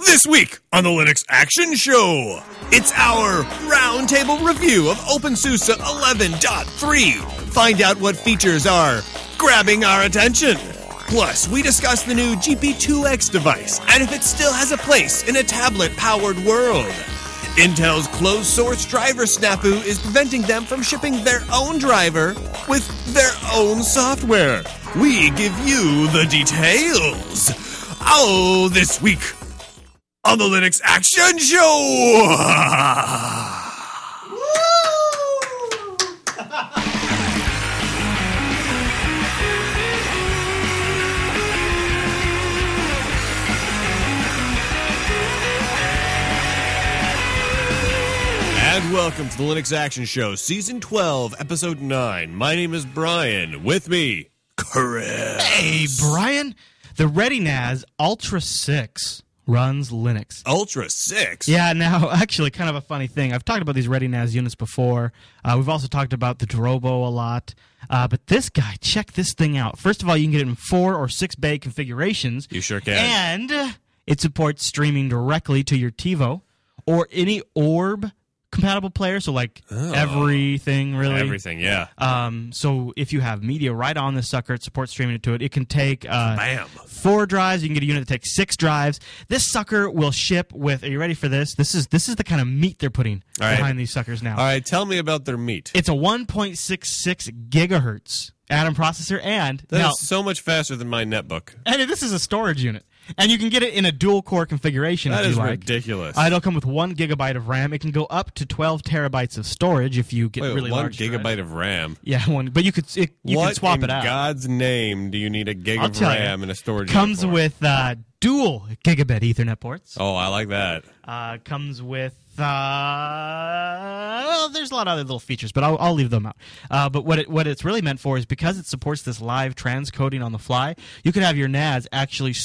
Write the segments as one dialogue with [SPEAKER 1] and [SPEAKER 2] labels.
[SPEAKER 1] This week on the Linux Action Show, it's our roundtable review of OpenSUSE 11.3. Find out what features are grabbing our attention. Plus, we discuss the new GP2X device and if it still has a place in a tablet-powered world. Intel's closed-source driver snafu is preventing them from shipping their own driver with their own software. We give you the details. Oh, this week on the Linux Action Show. And welcome to the Linux Action Show, Season 12, Episode 9. My name is Brian. With me, Chris.
[SPEAKER 2] Hey, Brian. The ReadyNAS Ultra 6 runs Linux.
[SPEAKER 1] Ultra 6?
[SPEAKER 2] Yeah, now, actually, kind of a funny thing. I've talked about these ReadyNAS units before. We've also talked about the Drobo a lot. But this guy, check this thing out. First of all, you can get it in 4 or 6 bay configurations.
[SPEAKER 1] You sure can.
[SPEAKER 2] And it supports streaming directly to your TiVo or any Orb compatible player, so like everything, really.
[SPEAKER 1] Everything, yeah.
[SPEAKER 2] So if you have media right on this sucker, it supports streaming it to it. It can take 4 drives. You can get a unit that takes 6 drives. This sucker will ship with, are you ready for this? This is the kind of meat they're putting behind these suckers now.
[SPEAKER 1] All right, tell me about their meat.
[SPEAKER 2] It's a 1.66 gigahertz Atom processor, and
[SPEAKER 1] that is so much faster than my netbook.
[SPEAKER 2] And this is a storage unit. And you can get it in a dual-core configuration if you like.
[SPEAKER 1] That is ridiculous.
[SPEAKER 2] It'll come with 1 gigabyte of RAM. It can go up to 12 terabytes of storage if you get really large.
[SPEAKER 1] 1 gigabyte of RAM?
[SPEAKER 2] Yeah, but you can swap it out.
[SPEAKER 1] What in God's name do you need a gig of RAM in a storage unit
[SPEAKER 2] Comes with dual gigabit Ethernet ports.
[SPEAKER 1] Oh, I like that.
[SPEAKER 2] Comes with... well, there's a lot of other little features, but I'll leave them out. But what it's really meant for is because it supports this live transcoding on the fly, you could have your NAS actually...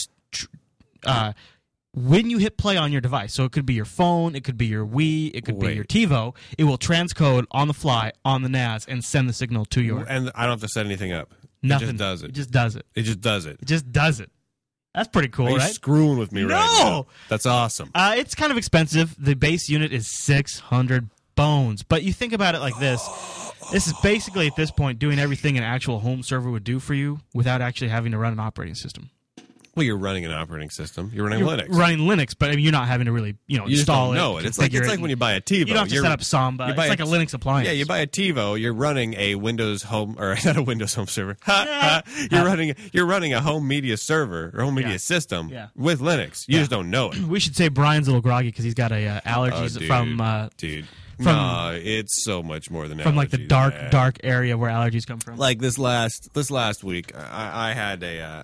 [SPEAKER 2] when you hit play on your device, so it could be your phone, it could be your Wii, it could be your TiVo, it will transcode on the fly on the NAS and send the signal to your...
[SPEAKER 1] And I don't have to set anything up.
[SPEAKER 2] Nothing.
[SPEAKER 1] It just does it.
[SPEAKER 2] It just does it.
[SPEAKER 1] It just does it.
[SPEAKER 2] It just does it. That's pretty cool,
[SPEAKER 1] Are you
[SPEAKER 2] right?
[SPEAKER 1] screwing with me right now? That's awesome.
[SPEAKER 2] It's kind of expensive. The base unit is 600 bones. But you think about it like this. This is basically, at this point, doing everything an actual home server would do for you without actually having to run an operating system.
[SPEAKER 1] Well, you're running an operating system. You're running Linux.
[SPEAKER 2] Running Linux, but I mean, you're not having to really, install it.
[SPEAKER 1] No, it's like when you buy a TiVo.
[SPEAKER 2] You don't have to set up Samba. It's like a Linux appliance.
[SPEAKER 1] Yeah, you buy a TiVo. You're running a Windows home, or not a Windows home server. You're running a home media server or home media system with Linux. You just don't know it.
[SPEAKER 2] We should say Brian's a little groggy because he's got allergies from.
[SPEAKER 1] No, it's so much more than allergies.
[SPEAKER 2] From like the dark area where allergies come from.
[SPEAKER 1] Like this last week, I had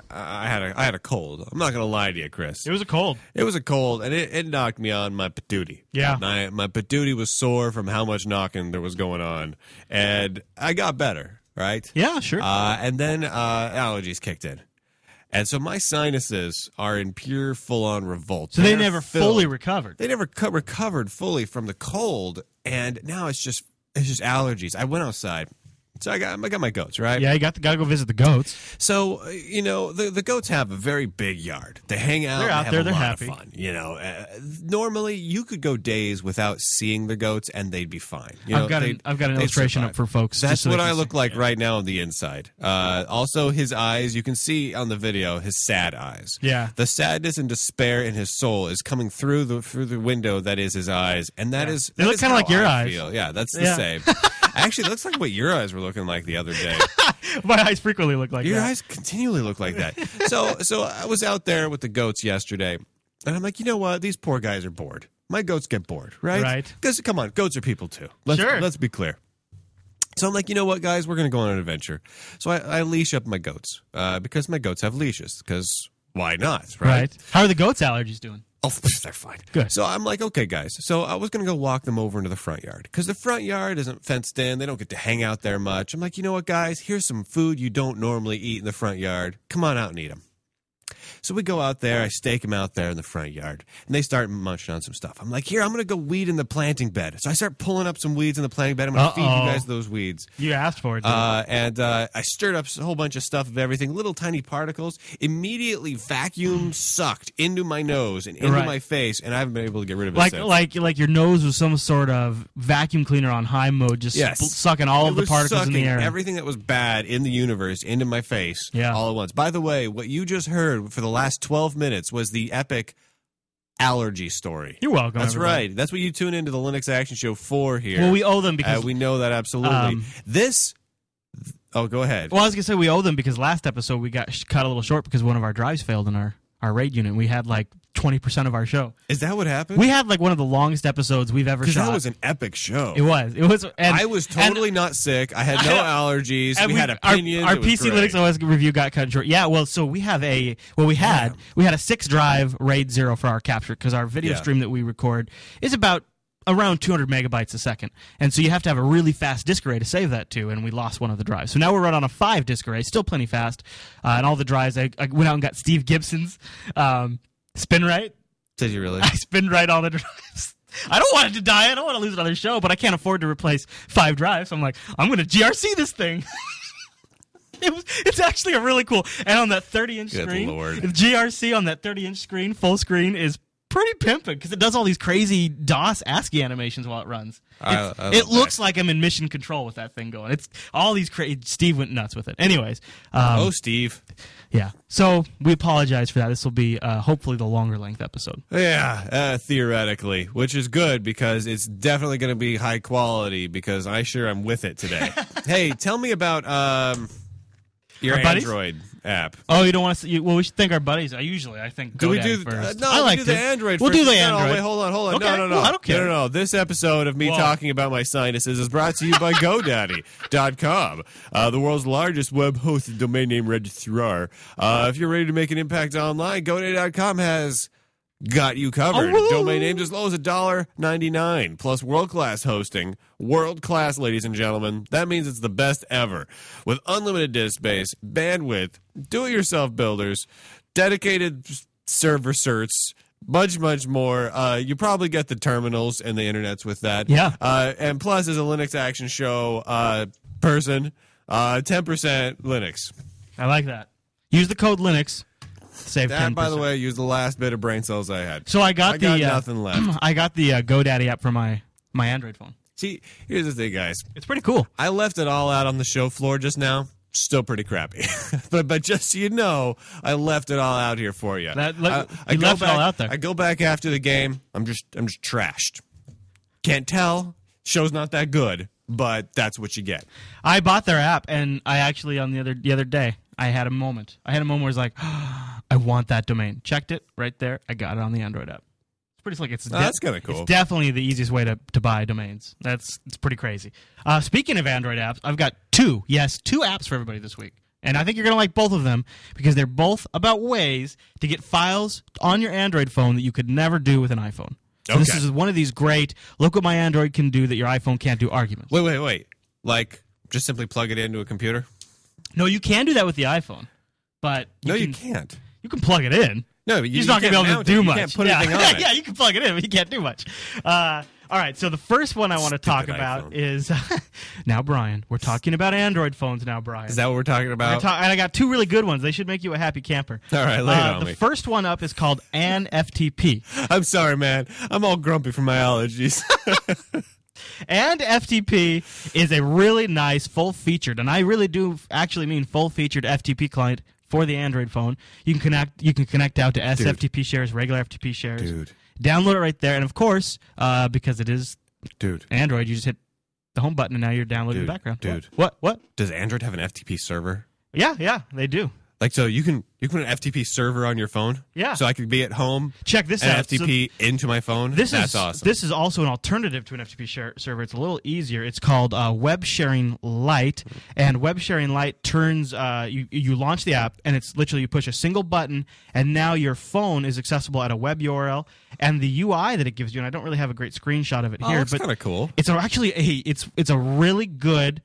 [SPEAKER 1] a cold. I'm not gonna lie to you, Chris.
[SPEAKER 2] It was a cold.
[SPEAKER 1] It was a cold, and it knocked me on my patootie.
[SPEAKER 2] Yeah,
[SPEAKER 1] my patootie was sore from how much knocking there was going on, and I got better. Right?
[SPEAKER 2] Yeah, sure.
[SPEAKER 1] And then allergies kicked in. And so my sinuses are in pure full-on revolt.
[SPEAKER 2] So they never fully recovered.
[SPEAKER 1] They never recovered fully from the cold, and now it's just allergies. I went outside, so I got my goats, right?
[SPEAKER 2] Yeah, you got to go visit the goats.
[SPEAKER 1] So the goats have a very big yard. They hang out.
[SPEAKER 2] They're out there. They're happy.
[SPEAKER 1] Fun. Normally you could go days without seeing the goats, and they'd be fine.
[SPEAKER 2] I've got an illustration up for folks.
[SPEAKER 1] That's what I look like right now on the inside. Also, his eyes, you can see on the video his sad eyes.
[SPEAKER 2] Yeah,
[SPEAKER 1] the sadness and despair in his soul is coming through the window that is his eyes, and they look
[SPEAKER 2] kind of like your eyes.
[SPEAKER 1] Yeah, that's the same. Actually, it looks like what your eyes were looking like the other day.
[SPEAKER 2] My eyes frequently look like
[SPEAKER 1] your
[SPEAKER 2] that.
[SPEAKER 1] Your eyes continually look like that. So I was out there with the goats yesterday, and I'm like, you know what? These poor guys are bored. My goats get bored, right?
[SPEAKER 2] Right.
[SPEAKER 1] Because, come on, goats are people too. Let's be clear. So I'm like, you know what, guys? We're going to go on an adventure. So I leash up my goats because my goats have leashes. Because why not, right?
[SPEAKER 2] How are the goats' allergies doing?
[SPEAKER 1] Oh, they're fine.
[SPEAKER 2] Good.
[SPEAKER 1] So I'm like, okay, guys. So I was going to go walk them over into the front yard because the front yard isn't fenced in. They don't get to hang out there much. I'm like, you know what, guys? Here's some food you don't normally eat in the front yard. Come on out and eat them. So we go out there, I stake them out there in the front yard, and they start munching on some stuff. I'm like, here, I'm going to go weed in the planting bed. So I start pulling up some weeds in the planting bed. I'm going to feed you guys those weeds.
[SPEAKER 2] You asked for it,
[SPEAKER 1] and I stirred up a whole bunch of stuff of everything, little tiny particles, immediately vacuum sucked into my nose and into my face, and I haven't been able to get rid of it since.
[SPEAKER 2] Like your nose was some sort of vacuum cleaner on high mode, just sucking all of the particles in the air.
[SPEAKER 1] Everything that was bad in the universe into my face all at once. By the way, what you just heard for the last 12 minutes was the epic allergy story.
[SPEAKER 2] You're welcome.
[SPEAKER 1] That's
[SPEAKER 2] everybody.
[SPEAKER 1] right. That's what you tune into the Linux Action Show for here.
[SPEAKER 2] Well, we owe them because
[SPEAKER 1] we know that absolutely. Oh, go ahead.
[SPEAKER 2] Well, I was gonna say we owe them because last episode we got cut a little short because one of our drives failed in our RAID unit. We had like 20% of our show.
[SPEAKER 1] Is that what happened?
[SPEAKER 2] We had like one of the longest episodes we've ever shot.
[SPEAKER 1] That was an epic show.
[SPEAKER 2] It was. And
[SPEAKER 1] I was totally not sick. I had no allergies. We had opinions.
[SPEAKER 2] Our PC Linux OS review got cut short. Yeah, well, so we have we had a 6-drive RAID 0 for our capture because our video stream that we record is about around 200 megabytes a second. And so you have to have a really fast disk array to save that to, and we lost one of the drives. So now we're running on a 5 disk array, still plenty fast. And all the drives, I went out and got Steve Gibson's SpinRite.
[SPEAKER 1] Did you really?
[SPEAKER 2] I SpinRite all the drives. I don't want it to die. I don't want to lose another show, but I can't afford to replace 5 drives. So I'm like, I'm going to GRC this thing. It's actually a really cool. And on that 30-inch screen, the GRC on that 30-inch screen, full screen, is pretty pimping because it does all these crazy DOS ASCII animations while it runs. It looks like I'm in mission control with that thing going. It's all these crazy. Steve went nuts with it. Anyways.
[SPEAKER 1] Steve.
[SPEAKER 2] Yeah. So we apologize for that. This will be hopefully the longer length episode.
[SPEAKER 1] Yeah, theoretically, which is good because it's definitely going to be high quality because I'm with it today. Hey, tell me about your Android app.
[SPEAKER 2] Oh, you don't want to see? Well, we should thank our buddies. I think
[SPEAKER 1] do we do
[SPEAKER 2] first.
[SPEAKER 1] No, I like do the Android
[SPEAKER 2] We'll
[SPEAKER 1] first.
[SPEAKER 2] do the Android.
[SPEAKER 1] Wait, hold on.
[SPEAKER 2] Okay.
[SPEAKER 1] No.
[SPEAKER 2] Well, I don't care.
[SPEAKER 1] No. This episode of me talking about my sinuses is brought to you by GoDaddy.com, the world's largest web-hosted domain name registrar. If you're ready to make an impact online, GoDaddy.com has got you covered. Domain names as low as $1.99 plus world-class hosting. World-class, ladies and gentlemen. That means it's the best ever. With unlimited disk space, bandwidth, do-it-yourself builders, dedicated server certs, much more. You probably get the terminals and the internets with that.
[SPEAKER 2] Yeah.
[SPEAKER 1] And plus, as a Linux Action Show person, 10% Linux.
[SPEAKER 2] I like that. Use the code Linux. Save
[SPEAKER 1] that,
[SPEAKER 2] 10%.
[SPEAKER 1] by the way, used the last bit of brain cells I had.
[SPEAKER 2] So I got
[SPEAKER 1] nothing left.
[SPEAKER 2] I got the GoDaddy app for my Android phone.
[SPEAKER 1] See, here's the thing, guys.
[SPEAKER 2] It's pretty cool.
[SPEAKER 1] I left it all out on the show floor just now. Still pretty crappy. but just so you know, I left it all out here for you.
[SPEAKER 2] I left it all out there.
[SPEAKER 1] I go back after the game. I'm just trashed. Can't tell. Show's not that good, but that's what you get.
[SPEAKER 2] I bought their app, and I actually on the other day I had a moment. Where I was like, I want that domain. Checked it right there. I got it on the Android app. It's pretty slick.
[SPEAKER 1] That's kind of cool.
[SPEAKER 2] It's definitely the easiest way to buy domains. It's pretty crazy. Speaking of Android apps, I've got two apps for everybody this week. And I think you're going to like both of them because they're both about ways to get files on your Android phone that you could never do with an iPhone. So This is one of these great, look what my Android can do that your iPhone can't do arguments.
[SPEAKER 1] Wait. Like, just simply plug it into a computer?
[SPEAKER 2] No, you can do that with the iPhone. But
[SPEAKER 1] you can't.
[SPEAKER 2] You can plug it in.
[SPEAKER 1] No, but
[SPEAKER 2] you're just not going to be able to do much.
[SPEAKER 1] You can't put anything on it.
[SPEAKER 2] Yeah, you can plug it in, but you can't do much. All right, so the first one I want to talk about is now, Brian. We're talking about Android phones now, Brian.
[SPEAKER 1] Is that what we're talking about?
[SPEAKER 2] And I got two really good ones. They should make you a happy camper.
[SPEAKER 1] All right, lay it on me.
[SPEAKER 2] The first one up is called ANFTP.
[SPEAKER 1] I'm sorry, man. I'm all grumpy from my allergies.
[SPEAKER 2] ANFTP is a really nice full-featured, and I really do actually mean full-featured FTP client for the Android phone. You can connect out to SFTP shares, regular FTP shares.
[SPEAKER 1] Dude.
[SPEAKER 2] Download it right there, and of course, because it is Android, you just hit the home button, and now you're downloading the background.
[SPEAKER 1] Dude.
[SPEAKER 2] What?
[SPEAKER 1] Does Android have an FTP server?
[SPEAKER 2] Yeah, they do.
[SPEAKER 1] Like, so you can put an FTP server on your phone?
[SPEAKER 2] Yeah.
[SPEAKER 1] So I could be at home.
[SPEAKER 2] Check this
[SPEAKER 1] and
[SPEAKER 2] out.
[SPEAKER 1] FTP into my phone? That's awesome.
[SPEAKER 2] This is also an alternative to an FTP server. It's a little easier. It's called Web Sharing Lite. And Web Sharing Lite turns, you launch the app, and it's literally you push a single button, and now your phone is accessible at a web URL. And the UI that it gives you, and I don't really have a great screenshot of it here.
[SPEAKER 1] That's kind of cool.
[SPEAKER 2] It's actually it's a really good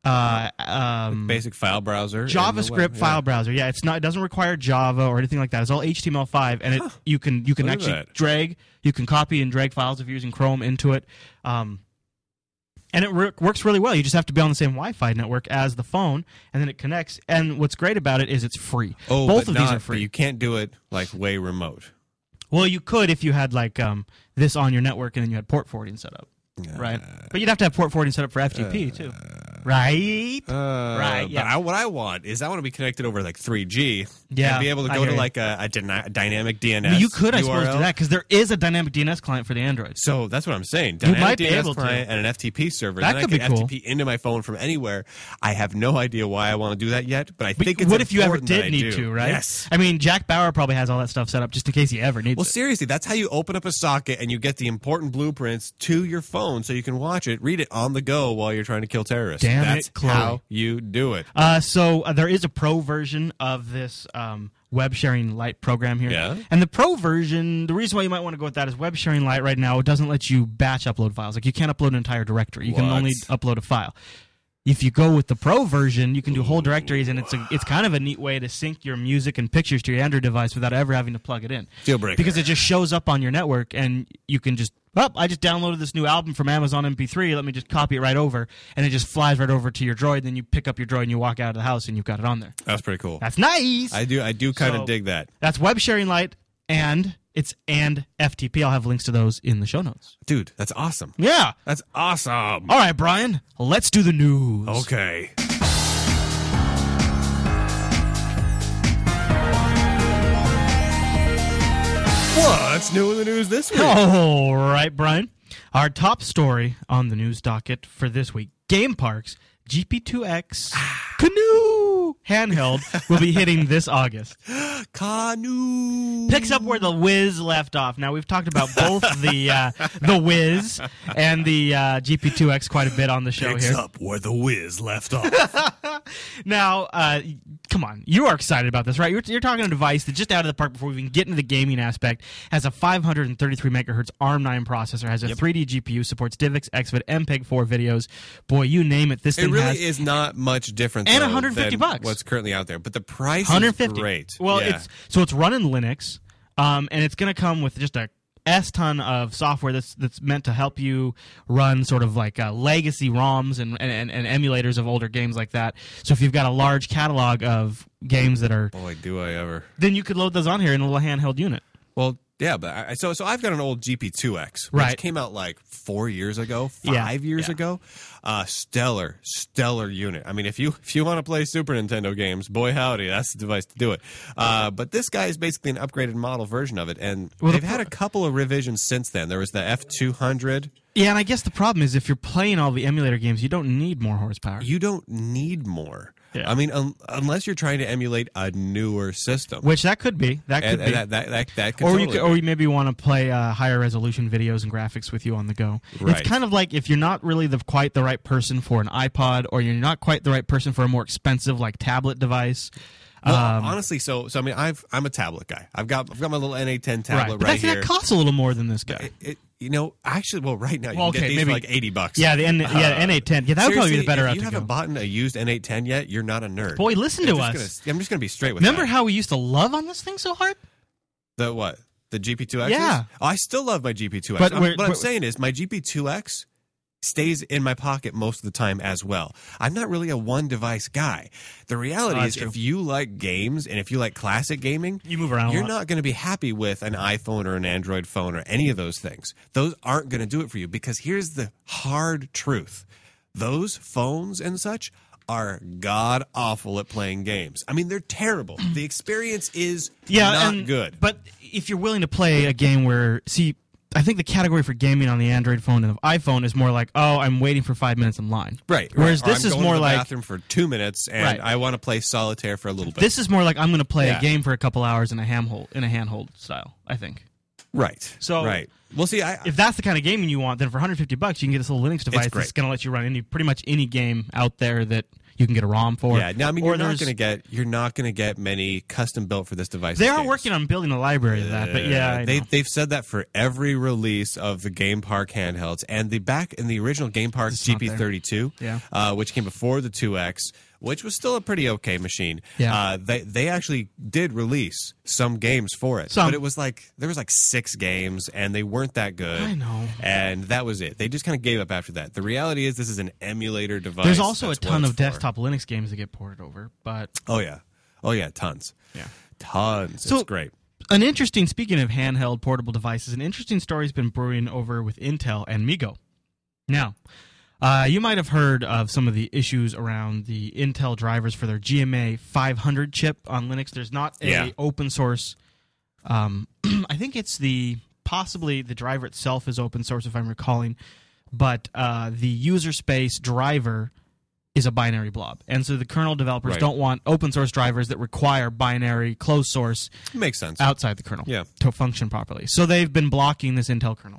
[SPEAKER 1] Basic file browser.
[SPEAKER 2] JavaScript file browser. Yeah, it's not. It doesn't require Java or anything like that. It's all HTML5, and you can actually drag. You can copy and drag files if you're using Chrome into it. And it works really well. You just have to be on the same Wi-Fi network as the phone, and then it connects. And what's great about it is it's free.
[SPEAKER 1] Oh,
[SPEAKER 2] both of these are free.
[SPEAKER 1] But you can't do it like way remote.
[SPEAKER 2] Well, you could if you had like this on your network and then you had port forwarding set up. Right, but you'd have to have port forwarding set up for FTP too, right? Right. Yeah.
[SPEAKER 1] But what I want to be connected over like 3G.
[SPEAKER 2] Yeah,
[SPEAKER 1] and be able to go to like a dynamic DNS.
[SPEAKER 2] You could,
[SPEAKER 1] URL.
[SPEAKER 2] I suppose, do that because there is a dynamic DNS client for the Android.
[SPEAKER 1] So that's what I'm saying.
[SPEAKER 2] You might
[SPEAKER 1] Dynamic
[SPEAKER 2] be able
[SPEAKER 1] DNS client
[SPEAKER 2] to.
[SPEAKER 1] and an FTP server.
[SPEAKER 2] That
[SPEAKER 1] then
[SPEAKER 2] could be
[SPEAKER 1] I can
[SPEAKER 2] cool.
[SPEAKER 1] FTP into my phone from anywhere. I have no idea why I want to do that yet, but I think it's
[SPEAKER 2] what if you ever
[SPEAKER 1] important that
[SPEAKER 2] did
[SPEAKER 1] I
[SPEAKER 2] need
[SPEAKER 1] do.
[SPEAKER 2] to? Right?
[SPEAKER 1] Yes.
[SPEAKER 2] I mean, Jack Bauer probably has all that stuff set up just in case he ever needs it.
[SPEAKER 1] Well, seriously, that's how you open up a socket and you get the important blueprints to your phone so you can watch it, read it on the go while you're trying to kill terrorists.
[SPEAKER 2] Damn
[SPEAKER 1] that's
[SPEAKER 2] it, Chloe.
[SPEAKER 1] how you do it.
[SPEAKER 2] So there is a pro version of this Web Sharing Lite program here.
[SPEAKER 1] Yeah.
[SPEAKER 2] And the pro version, the reason why you might want to go with that is Web Sharing Lite right now doesn't let you batch upload files. Like you can't upload an entire directory. You can only upload a file. If you go with the pro version, you can do whole directories, and it's kind of a neat way to sync your music and pictures to your Android device without ever having to plug it in.
[SPEAKER 1] Deal breaker.
[SPEAKER 2] Because it just shows up on your network, and you can just, I just downloaded this new album from Amazon MP3. Let me just copy it right over, and it just flies right over to your Droid. Then you pick up your Droid and you walk out of the house, and you've got it on there.
[SPEAKER 1] That's pretty cool.
[SPEAKER 2] That's nice.
[SPEAKER 1] I do kind of dig that.
[SPEAKER 2] That's Web Sharing Lite, and FTP. I'll have links to those in the show notes.
[SPEAKER 1] Dude, that's awesome.
[SPEAKER 2] Yeah.
[SPEAKER 1] That's awesome.
[SPEAKER 2] All right, Brian, let's do the news.
[SPEAKER 1] Okay. What's new in the news this week?
[SPEAKER 2] All right, Brian. Our top story on the news docket for this week, Game Park's GP2X Canoe handheld will be hitting this August.
[SPEAKER 1] Canoe
[SPEAKER 2] picks up where the Wiz left off. Now we've talked about both the Wiz and the GP2X quite a bit on the show
[SPEAKER 1] picks
[SPEAKER 2] here.
[SPEAKER 1] Up where the Wiz left off.
[SPEAKER 2] Now, come on, you are excited about this, right? You're talking a device that just out of the park before we even get into the gaming aspect has a 533 megahertz ARM9 processor, has a 3D GPU, supports DivX, XVID, MPEG-4 videos. Boy, you name it. This thing
[SPEAKER 1] really is not much different.
[SPEAKER 2] And
[SPEAKER 1] though,
[SPEAKER 2] $150
[SPEAKER 1] than what's currently out there, but the price is great.
[SPEAKER 2] Well,
[SPEAKER 1] yeah.
[SPEAKER 2] it's running Linux, and it's going to come with just a ton of software that's meant to help you run sort of like legacy ROMs and emulators of older games like that. So if you've got a large catalog of games that are,
[SPEAKER 1] boy, do I ever,
[SPEAKER 2] then you could load those on here in a little handheld unit.
[SPEAKER 1] Well, yeah, but so I've got an old GP2X, which came out like 4 years ago, 5 years ago. Stellar unit. I mean, if you want to play Super Nintendo games, boy howdy, that's the device to do it. But this guy is basically an upgraded model version of it, and they've had a couple of revisions since then. There was the F200.
[SPEAKER 2] Yeah, and I guess the problem is if you're playing all the emulator games, you don't need more horsepower.
[SPEAKER 1] You don't need more.
[SPEAKER 2] Yeah.
[SPEAKER 1] I mean, unless you're trying to emulate a newer system,
[SPEAKER 2] which that could be. That could be.
[SPEAKER 1] That could
[SPEAKER 2] or
[SPEAKER 1] totally
[SPEAKER 2] or you maybe want to play higher resolution videos and graphics with you on the go.
[SPEAKER 1] Right.
[SPEAKER 2] It's kind of like if you're not really quite the right person for an iPod, or you're not quite the right person for a more expensive like tablet device.
[SPEAKER 1] Well, honestly, so I mean, I'm a tablet guy. I've got my little NA10 tablet
[SPEAKER 2] right
[SPEAKER 1] here.
[SPEAKER 2] That costs a little more than this guy.
[SPEAKER 1] Actually, right now you can get these for like $80.
[SPEAKER 2] Yeah, the NA10. Yeah, that would probably be the better route to go.
[SPEAKER 1] If you haven't bought a used NA10 yet, you're not a nerd.
[SPEAKER 2] Boy, listen to us.
[SPEAKER 1] I'm just going to be straight with
[SPEAKER 2] Remember how we used to love on this thing so hard?
[SPEAKER 1] The what? The GP2X?
[SPEAKER 2] Yeah.
[SPEAKER 1] Oh, I still love my GP2X.
[SPEAKER 2] But
[SPEAKER 1] what I'm saying is my GP2X stays in my pocket most of the time as well. I'm not really a one-device guy. The reality is if you like games and if you like classic gaming,
[SPEAKER 2] you move around
[SPEAKER 1] you're not going to be happy with an iPhone or an Android phone or any of those things. Those aren't going to do it for you because here's the hard truth. Those phones and such are god-awful at playing games. I mean, they're terrible. The experience is not good.
[SPEAKER 2] But if you're willing to play a game where, I think the category for gaming on the Android phone and the iPhone is more like, I'm waiting for 5 minutes in line.
[SPEAKER 1] Right.
[SPEAKER 2] Whereas
[SPEAKER 1] or
[SPEAKER 2] this
[SPEAKER 1] I'm
[SPEAKER 2] is
[SPEAKER 1] going
[SPEAKER 2] more
[SPEAKER 1] to the
[SPEAKER 2] like
[SPEAKER 1] bathroom for 2 minutes and I want to play solitaire for a little bit.
[SPEAKER 2] This is more like I'm going to play a game for a couple hours in a handhold style, I think.
[SPEAKER 1] Right.
[SPEAKER 2] So
[SPEAKER 1] we'll see.
[SPEAKER 2] If that's the kind of gaming you want, then for $150 you can get this little Linux device that's going to let you run pretty much any game out there that you can get a ROM for.
[SPEAKER 1] Yeah, no, I mean, you're not going to get many custom built for this device.
[SPEAKER 2] They are working on building a library of that, but yeah,
[SPEAKER 1] they've said that for every release of the Game Park handhelds, and back in the original Game Park GP32, which came before the 2X, which was still a pretty okay machine.
[SPEAKER 2] Yeah.
[SPEAKER 1] They actually did release some games for it, but it was there was 6 games, and they weren't that good.
[SPEAKER 2] I know,
[SPEAKER 1] and that was it. They just kind of gave up after that. The reality is, this is an emulator device.
[SPEAKER 2] There's also a ton of desktop Linux games that get ported over, but
[SPEAKER 1] oh yeah, tons.
[SPEAKER 2] Yeah,
[SPEAKER 1] tons.
[SPEAKER 2] So,
[SPEAKER 1] it's great.
[SPEAKER 2] Speaking of handheld portable devices, an interesting story's been brewing over with Intel and MeeGo. Now, you might have heard of some of the issues around the Intel drivers for their GMA 500 chip on Linux. There's not a open source. I think it's possibly the driver itself is open source, if I'm recalling, but the user space driver is a binary blob, and so the kernel developers don't want open source drivers that require binary closed source.
[SPEAKER 1] Makes sense.
[SPEAKER 2] Outside the kernel to function properly. So they've been blocking this Intel kernel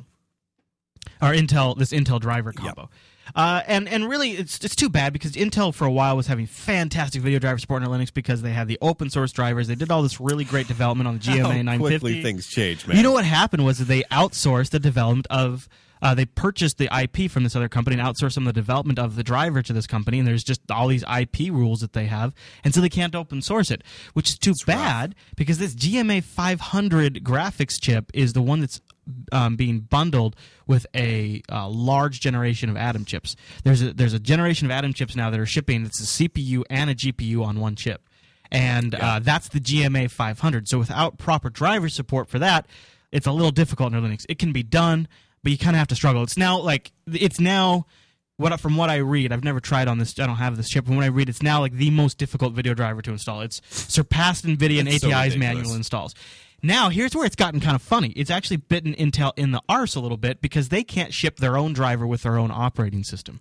[SPEAKER 2] or this Intel driver combo. And really, it's too bad because Intel for a while was having fantastic video driver support in Linux because they had the open source drivers. They did all this really great development on the GMA 950.
[SPEAKER 1] How quickly things change, man.
[SPEAKER 2] You know what happened was that they outsourced the development of. They purchased the IP from this other company and outsourced some of the development of the driver to this company, and there's just all these IP rules that they have, and so they can't open source it, which is too bad because this GMA 500 graphics chip is the one that's being bundled with a large generation of Atom chips. There's a generation of Atom chips now that are shipping. It's a CPU and a GPU on one chip, and that's the GMA 500. So without proper driver support for that, it's a little difficult in Linux. It can be done, but you kind of have to struggle. It's now from what I read, I've never tried on this. I don't have this chip. From what I read, it's now the most difficult video driver to install. It's surpassed NVIDIA and ATI's manual installs. Now, here's where it's gotten kind of funny. It's actually bitten Intel in the arse a little bit because they can't ship their own driver with their own operating system.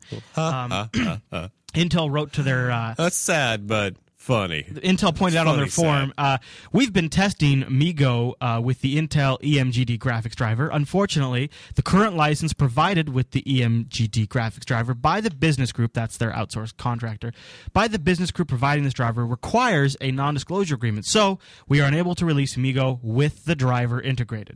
[SPEAKER 2] Intel wrote to their...
[SPEAKER 1] That's sad, but funny.
[SPEAKER 2] Intel pointed out on their forum, we've been testing MeeGo with the Intel EMGD graphics driver. Unfortunately, the current license provided with the EMGD graphics driver by the business group, that's their outsourced contractor, by the business group providing this driver requires a non-disclosure agreement. So we are unable to release MeeGo with the driver integrated.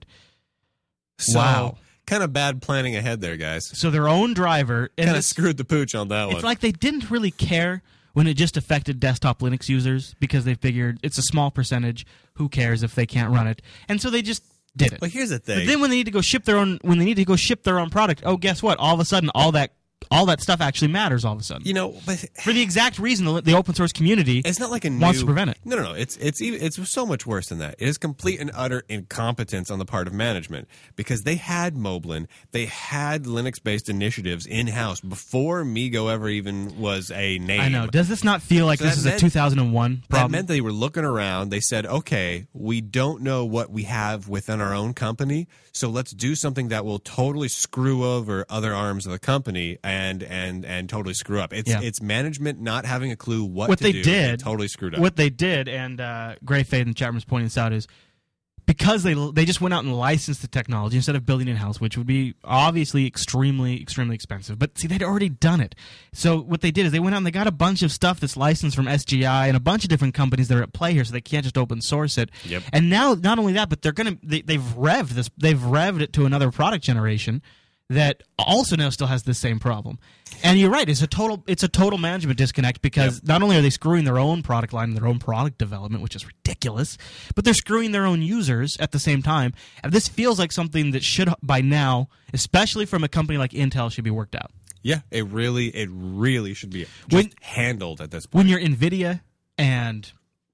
[SPEAKER 1] Wow. Kind of bad planning ahead there, guys.
[SPEAKER 2] So their own driver...
[SPEAKER 1] Kind of screwed the pooch on that one.
[SPEAKER 2] It's like they didn't really care when it just affected desktop Linux users because they figured it's a small percentage. Who cares if they can't run it? And so they just did it.
[SPEAKER 1] But here's the thing.
[SPEAKER 2] But then when they need to go ship their own, product, oh, guess what? All of a sudden, all that stuff actually matters. All of a sudden,
[SPEAKER 1] but
[SPEAKER 2] for the exact reason the open source community
[SPEAKER 1] it's not like
[SPEAKER 2] wants to prevent it.
[SPEAKER 1] No. It's so much worse than that. It is complete and utter incompetence on the part of management because they had Moblin, they had Linux-based initiatives in house before MeeGo ever even was a name.
[SPEAKER 2] I know. Does this not feel like this is a 2001 problem?
[SPEAKER 1] That meant they were looking around. They said, "Okay, we don't know what we have within our own company, so let's do something that will totally screw over other arms of the company." And totally screw up. It's management not having a clue what to
[SPEAKER 2] they
[SPEAKER 1] do.
[SPEAKER 2] Did.
[SPEAKER 1] Totally screwed up.
[SPEAKER 2] What they did, and Gray Fade in the chat room is pointing this out, is because they just went out and licensed the technology instead of building in-house, which would be obviously extremely, extremely expensive. But see, they'd already done it. So what they did is they went out and they got a bunch of stuff that's licensed from SGI and a bunch of different companies that are at play here, so they can't just open source it.
[SPEAKER 1] Yep.
[SPEAKER 2] And now, not only that, but they've revved this. They've revved it to another product generation that also now still has the same problem. And you're right, it's a total management disconnect because not only are they screwing their own product line and their own product development, which is ridiculous, but they're screwing their own users at the same time. And this feels like something that should, by now, especially from a company like Intel, should be worked out.
[SPEAKER 1] Yeah, it really should be handled at this point.
[SPEAKER 2] When you're NVIDIA and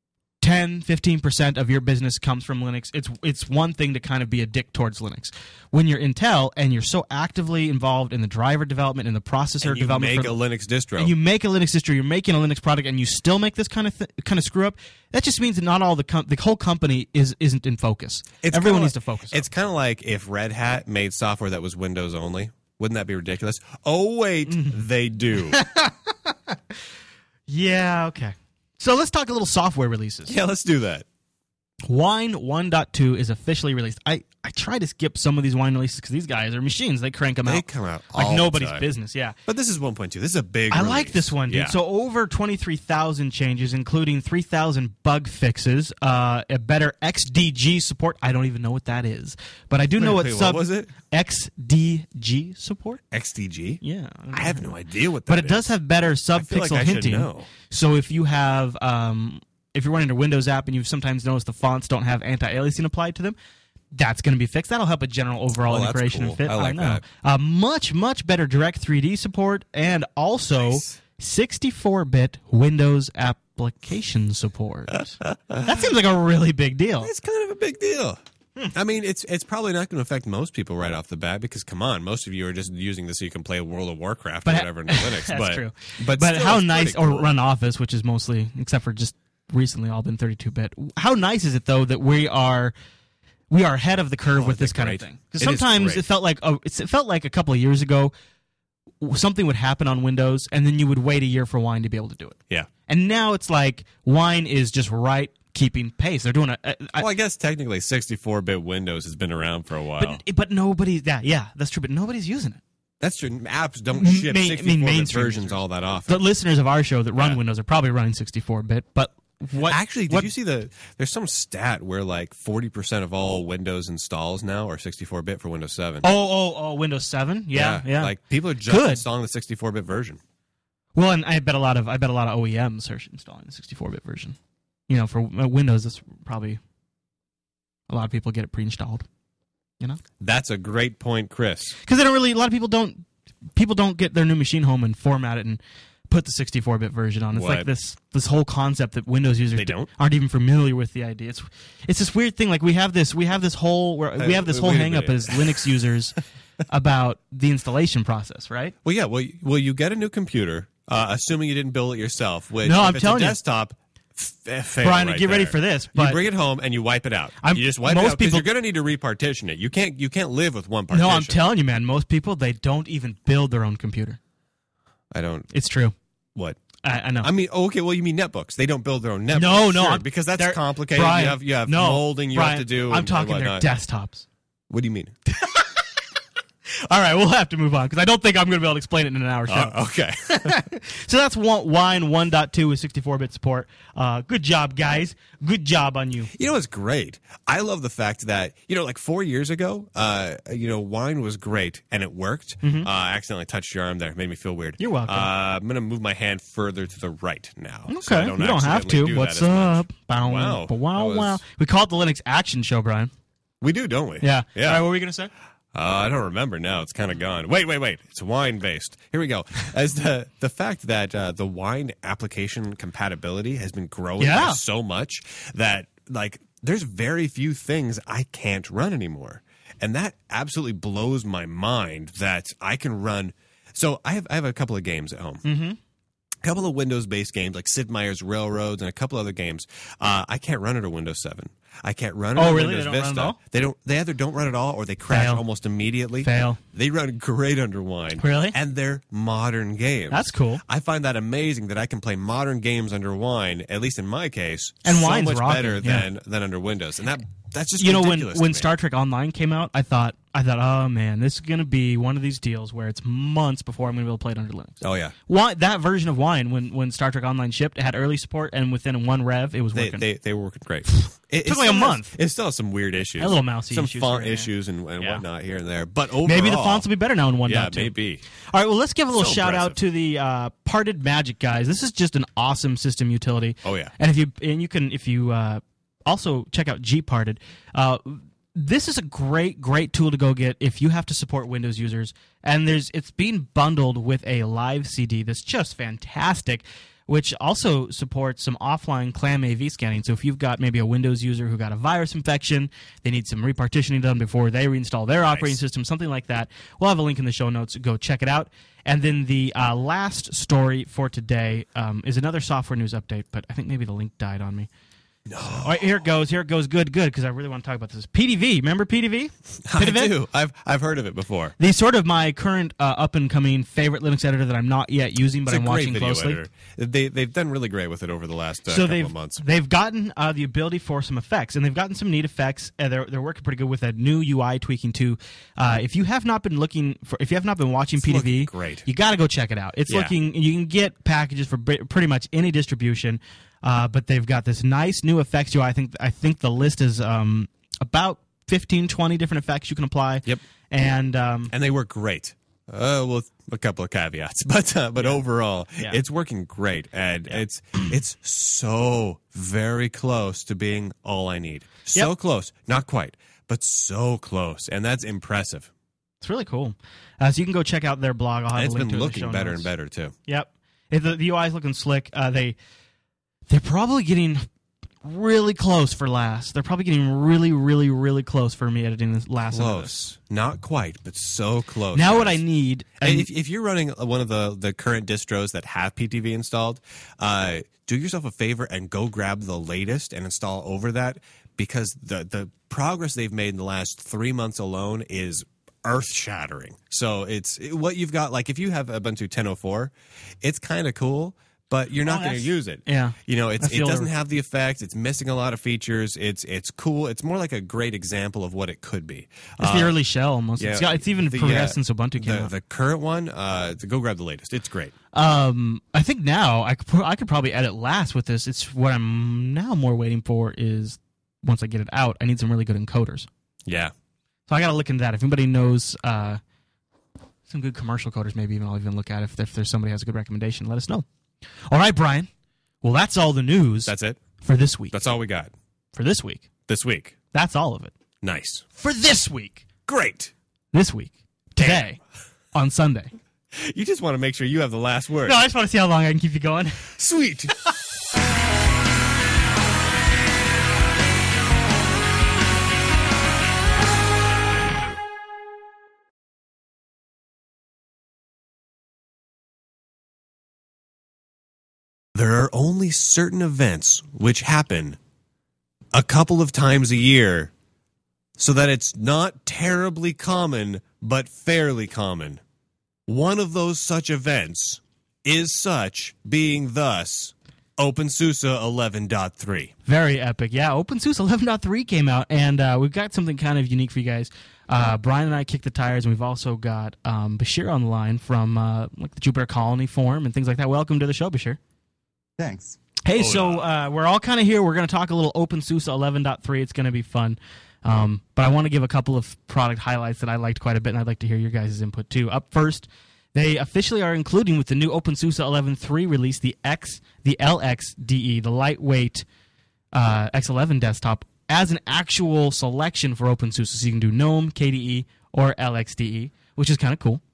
[SPEAKER 2] 10-15% of your business comes from Linux, it's one thing to kind of be a dick towards Linux. When you're Intel and you're so actively involved in the driver development and the processor development,
[SPEAKER 1] you make a Linux distro,
[SPEAKER 2] and you make a Linux distro, you're making a Linux product, and you still make this kind of screw up. That just means that not all the whole company isn't in focus. Everyone needs to focus.
[SPEAKER 1] It's kind of like if Red Hat made software that was Windows only. Wouldn't that be ridiculous? Oh wait, they do.
[SPEAKER 2] Yeah. Okay. So let's talk a little software releases.
[SPEAKER 1] Yeah, let's do that.
[SPEAKER 2] Wine 1.2 is officially released. I try to skip some of these Wine releases because these guys are machines. They crank them out.
[SPEAKER 1] They come out
[SPEAKER 2] like
[SPEAKER 1] all
[SPEAKER 2] nobody's
[SPEAKER 1] the time.
[SPEAKER 2] business, yeah.
[SPEAKER 1] But this is 1.2. This is a big
[SPEAKER 2] I
[SPEAKER 1] release.
[SPEAKER 2] like this one, dude.
[SPEAKER 1] Yeah.
[SPEAKER 2] So over 23,000 changes, including 3,000 bug fixes, a better XDG support. I don't even know what that is. But I do know what
[SPEAKER 1] what was it?
[SPEAKER 2] XDG support?
[SPEAKER 1] XDG?
[SPEAKER 2] Yeah.
[SPEAKER 1] I have no idea what that is.
[SPEAKER 2] But it does have better sub-pixel
[SPEAKER 1] like I should
[SPEAKER 2] hinting.
[SPEAKER 1] know.
[SPEAKER 2] So if you have... if you're running a Windows app and you've sometimes noticed the fonts don't have anti-aliasing applied to them, that's going to be fixed. That'll help a general overall integration
[SPEAKER 1] cool.
[SPEAKER 2] and fit.
[SPEAKER 1] I like
[SPEAKER 2] know.
[SPEAKER 1] that.
[SPEAKER 2] Much better Direct 3D support and also
[SPEAKER 1] Nice.
[SPEAKER 2] 64-bit Windows application support. That seems like a really big deal.
[SPEAKER 1] It's kind of a big deal. I mean, it's probably not going to affect most people right off the bat because, come on, most of you are just using this so you can play World of Warcraft or whatever in Linux.
[SPEAKER 2] That's true.
[SPEAKER 1] But
[SPEAKER 2] But
[SPEAKER 1] still,
[SPEAKER 2] how
[SPEAKER 1] it's
[SPEAKER 2] nice,
[SPEAKER 1] pretty cool.
[SPEAKER 2] or run Office, which is mostly, except for just recently all been 32-bit. How nice is it, though, that we are ahead of the curve with this kind of thing? Because
[SPEAKER 1] It is
[SPEAKER 2] sometimes
[SPEAKER 1] great.
[SPEAKER 2] it felt like a couple of years ago something would happen on Windows, and then you would wait a year for Wine to be able to do it.
[SPEAKER 1] Yeah.
[SPEAKER 2] And now it's like Wine is just right keeping pace. They're doing
[SPEAKER 1] Well, I guess technically 64-bit Windows has been around for a while.
[SPEAKER 2] but nobody's yeah, that's true. But nobody's using it.
[SPEAKER 1] That's true. Apps don't ship 64-bit
[SPEAKER 2] mainstream
[SPEAKER 1] versions all that often.
[SPEAKER 2] The listeners of our show that run Windows are probably running 64-bit. But what
[SPEAKER 1] Actually, did you see there's some stat where like 40% of all Windows installs now are 64-bit for Windows 7.
[SPEAKER 2] Oh, Windows 7? Yeah.
[SPEAKER 1] Like people are just installing the 64-bit version.
[SPEAKER 2] Well, and I bet a lot of OEMs are installing the 64-bit version. You know, for Windows, it's probably a lot of people get it pre-installed. You know,
[SPEAKER 1] That's a great point, Chris.
[SPEAKER 2] because they don't really. A lot of people don't get their new machine home and format it and put the 64-bit version on. It's
[SPEAKER 1] What?
[SPEAKER 2] like this whole concept that Windows users
[SPEAKER 1] They don't?
[SPEAKER 2] aren't even familiar with the idea. It's this weird thing. Like we have this whole
[SPEAKER 1] wait
[SPEAKER 2] hang
[SPEAKER 1] a
[SPEAKER 2] up
[SPEAKER 1] minute.
[SPEAKER 2] as Linux users about the installation process, right?
[SPEAKER 1] Well, yeah. Well, you get a new computer, assuming you didn't build it yourself. Which,
[SPEAKER 2] No,
[SPEAKER 1] if
[SPEAKER 2] I'm
[SPEAKER 1] it's
[SPEAKER 2] telling
[SPEAKER 1] a
[SPEAKER 2] you.
[SPEAKER 1] desktop. Fail
[SPEAKER 2] Brian,
[SPEAKER 1] right
[SPEAKER 2] get ready
[SPEAKER 1] there.
[SPEAKER 2] for this.
[SPEAKER 1] You
[SPEAKER 2] But
[SPEAKER 1] bring it home and you wipe it out. You just wipe it
[SPEAKER 2] most
[SPEAKER 1] out because
[SPEAKER 2] people-
[SPEAKER 1] you're going to need to repartition it. You can't live with one partition.
[SPEAKER 2] no, I'm telling you, man. Most people they don't even build their own computer.
[SPEAKER 1] I don't.
[SPEAKER 2] It's true.
[SPEAKER 1] What?
[SPEAKER 2] I know.
[SPEAKER 1] I mean, okay. Well, you mean netbooks? They don't build their own netbooks.
[SPEAKER 2] No,
[SPEAKER 1] Sure, because that's
[SPEAKER 2] they're-
[SPEAKER 1] complicated.
[SPEAKER 2] Brian,
[SPEAKER 1] you have
[SPEAKER 2] no,
[SPEAKER 1] molding you
[SPEAKER 2] Brian,
[SPEAKER 1] have to do.
[SPEAKER 2] I'm
[SPEAKER 1] and
[SPEAKER 2] talking their
[SPEAKER 1] whatnot.
[SPEAKER 2] desktops.
[SPEAKER 1] What do you mean?
[SPEAKER 2] All right, we'll have to move on because I don't think I'm going to be able to explain it in an hour show.
[SPEAKER 1] Okay.
[SPEAKER 2] So that's Wine 1.2 with 64-bit support. Good job, guys. Good job on you.
[SPEAKER 1] You know what's great? I love the fact that, like 4 years ago, Wine was great and it worked. I accidentally touched your arm there. It made me feel weird.
[SPEAKER 2] You're welcome.
[SPEAKER 1] I'm going to move my hand further to the right now.
[SPEAKER 2] Okay,
[SPEAKER 1] So I don't
[SPEAKER 2] you don't have
[SPEAKER 1] accidentally
[SPEAKER 2] to.
[SPEAKER 1] do
[SPEAKER 2] What's
[SPEAKER 1] that as much.
[SPEAKER 2] up? Bow,
[SPEAKER 1] Wow.
[SPEAKER 2] Wow,
[SPEAKER 1] That
[SPEAKER 2] wow.
[SPEAKER 1] was-
[SPEAKER 2] We call it the Linux Action Show, Brian.
[SPEAKER 1] We do, don't we?
[SPEAKER 2] Yeah.
[SPEAKER 1] Yeah.
[SPEAKER 2] All right, what were you going to say?
[SPEAKER 1] I don't remember now. It's kind of gone. Wait. It's wine based. Here we go. As the fact that the wine application compatibility has been growing
[SPEAKER 2] Yeah.
[SPEAKER 1] by so much that there's very few things I can't run anymore, and that absolutely blows my mind that I can run. So I have a couple of games at home. Mm-hmm. A couple of Windows-based games like Sid Meier's Railroads and a couple other games. I can't run it on Windows 7. I can't run it on
[SPEAKER 2] really?
[SPEAKER 1] Windows
[SPEAKER 2] They don't run
[SPEAKER 1] Vista.
[SPEAKER 2] at all?
[SPEAKER 1] They either don't run at all or they crash
[SPEAKER 2] Fail.
[SPEAKER 1] almost immediately.
[SPEAKER 2] Fail.
[SPEAKER 1] They run great under Wine.
[SPEAKER 2] Really?
[SPEAKER 1] And they're modern games.
[SPEAKER 2] That's cool.
[SPEAKER 1] I find that amazing that I can play modern games under Wine, at least in my case,
[SPEAKER 2] And
[SPEAKER 1] so
[SPEAKER 2] Wine's
[SPEAKER 1] much
[SPEAKER 2] rocking,
[SPEAKER 1] better
[SPEAKER 2] yeah.
[SPEAKER 1] than under Windows. And that's just
[SPEAKER 2] When
[SPEAKER 1] ridiculous to me.
[SPEAKER 2] Star Trek Online came out, I thought, oh man, this is going to be one of these deals where it's months before I'm going to be able to play it under Linux.
[SPEAKER 1] Oh, yeah.
[SPEAKER 2] That version of Wine, when Star Trek Online shipped, it had early support, and within one rev, it was working.
[SPEAKER 1] They were working great. It
[SPEAKER 2] took like a
[SPEAKER 1] still has-
[SPEAKER 2] month.
[SPEAKER 1] It still has some weird issues.
[SPEAKER 2] A little mousy
[SPEAKER 1] some
[SPEAKER 2] issues
[SPEAKER 1] font
[SPEAKER 2] here and there.
[SPEAKER 1] issues and
[SPEAKER 2] Yeah.
[SPEAKER 1] whatnot here and there. But overall,
[SPEAKER 2] Maybe the fonts will be better now in 1.2.
[SPEAKER 1] Yeah, maybe.
[SPEAKER 2] All right, well, let's give a little
[SPEAKER 1] So
[SPEAKER 2] shout out
[SPEAKER 1] impressive.
[SPEAKER 2] to the Parted Magic guys. This is just an awesome system utility.
[SPEAKER 1] Oh, yeah.
[SPEAKER 2] And if you also check out Gparted. This is a great tool to go get if you have to support Windows users. And it's being bundled with a live CD that's just fantastic, which also supports some offline CLAM AV scanning. So if you've got maybe a Windows user who got a virus infection, they need some repartitioning done before they reinstall their operating system, something like that. We'll have a link in the show notes. Go check it out. And then the last story for today is another software news update, but I think maybe the link died on me. No. All right, here it goes. Good, because I really want to talk about this. PDV, remember PDV?
[SPEAKER 1] I do. I've heard of it before.
[SPEAKER 2] He's sort of my current up-and-coming favorite Linux editor that I'm not yet using, but I'm watching closely.
[SPEAKER 1] Editor. They've done really great with it over the last couple of months.
[SPEAKER 2] They've gotten the ability for some effects, and they've gotten some neat effects. They're working pretty good with a new UI tweaking too. If you have not been watching PDV,
[SPEAKER 1] great.
[SPEAKER 2] You got to go check it out. It's looking. You can get packages for pretty much any distribution. But they've got this nice new effects UI. I think the list is about 15, 20 different effects you can apply.
[SPEAKER 1] Yep.
[SPEAKER 2] And
[SPEAKER 1] they work great. With a couple of caveats, but overall, it's working great, and it's so very close to being all I need. So close, not quite, but so close, and that's impressive.
[SPEAKER 2] It's really cool. So you can go check out their blog. I'll have
[SPEAKER 1] it's
[SPEAKER 2] a link
[SPEAKER 1] been
[SPEAKER 2] to
[SPEAKER 1] looking better and better too.
[SPEAKER 2] Yep. The UI is looking slick. They're probably getting really close for last. They're probably getting really, really, really close for me editing this last.
[SPEAKER 1] Close, not quite, but so close.
[SPEAKER 2] Now, what I need,
[SPEAKER 1] and if you're running one of the current distros that have PDV installed, do yourself a favor and go grab the latest and install over that, because the progress they've made in the last 3 months alone is earth-shattering. So it's what you've got. Like if you have Ubuntu 10.04, it's kind of cool. But you're not going to use it.
[SPEAKER 2] Yeah.
[SPEAKER 1] It doesn't have the effects. It's missing a lot of features. It's cool. It's more like a great example of what it could be.
[SPEAKER 2] It's the early shell almost. Yeah, it's even progressed since Ubuntu came out.
[SPEAKER 1] The current one, go grab the latest. It's great.
[SPEAKER 2] I think now I could probably edit last with this. It's what I'm now more waiting for is once I get it out, I need some really good encoders.
[SPEAKER 1] Yeah.
[SPEAKER 2] So I got to look into that. If anybody knows some good commercial coders, maybe I'll even look at it. If there's somebody who has a good recommendation, let us know. All right, Brian. Well, that's all the news.
[SPEAKER 1] That's it?
[SPEAKER 2] For this week.
[SPEAKER 1] That's all we got.
[SPEAKER 2] For this week.
[SPEAKER 1] This week.
[SPEAKER 2] That's all of it.
[SPEAKER 1] Nice.
[SPEAKER 2] For this week.
[SPEAKER 1] Great.
[SPEAKER 2] This week. Today. On Sunday.
[SPEAKER 1] You just want to make sure you have the last word.
[SPEAKER 2] No, I just want to see how long I can keep you going.
[SPEAKER 1] Sweet. There are only certain events which happen a couple of times a year, so that it's not terribly common, but fairly common. One of those such events is such, being thus OpenSUSE 11.3.
[SPEAKER 2] Very epic. Yeah, OpenSUSE 11.3 came out, and we've got something kind of unique for you guys. Brian and I kicked the tires, and we've also got Bashir on the line from like the Jupiter Colony forum and things like that. Welcome to the show, Bashir.
[SPEAKER 3] Thanks.
[SPEAKER 2] Hey, we're all kind of here. We're going to talk a little OpenSUSE 11.3. It's going to be fun. But I want to give a couple of product highlights that I liked quite a bit, and I'd like to hear your guys' input too. Up first, they officially are including with the new OpenSUSE 11.3 release the LXDE, the lightweight X11 desktop, as an actual selection for OpenSUSE. So you can do GNOME, KDE, or LXDE, which is kind of cool.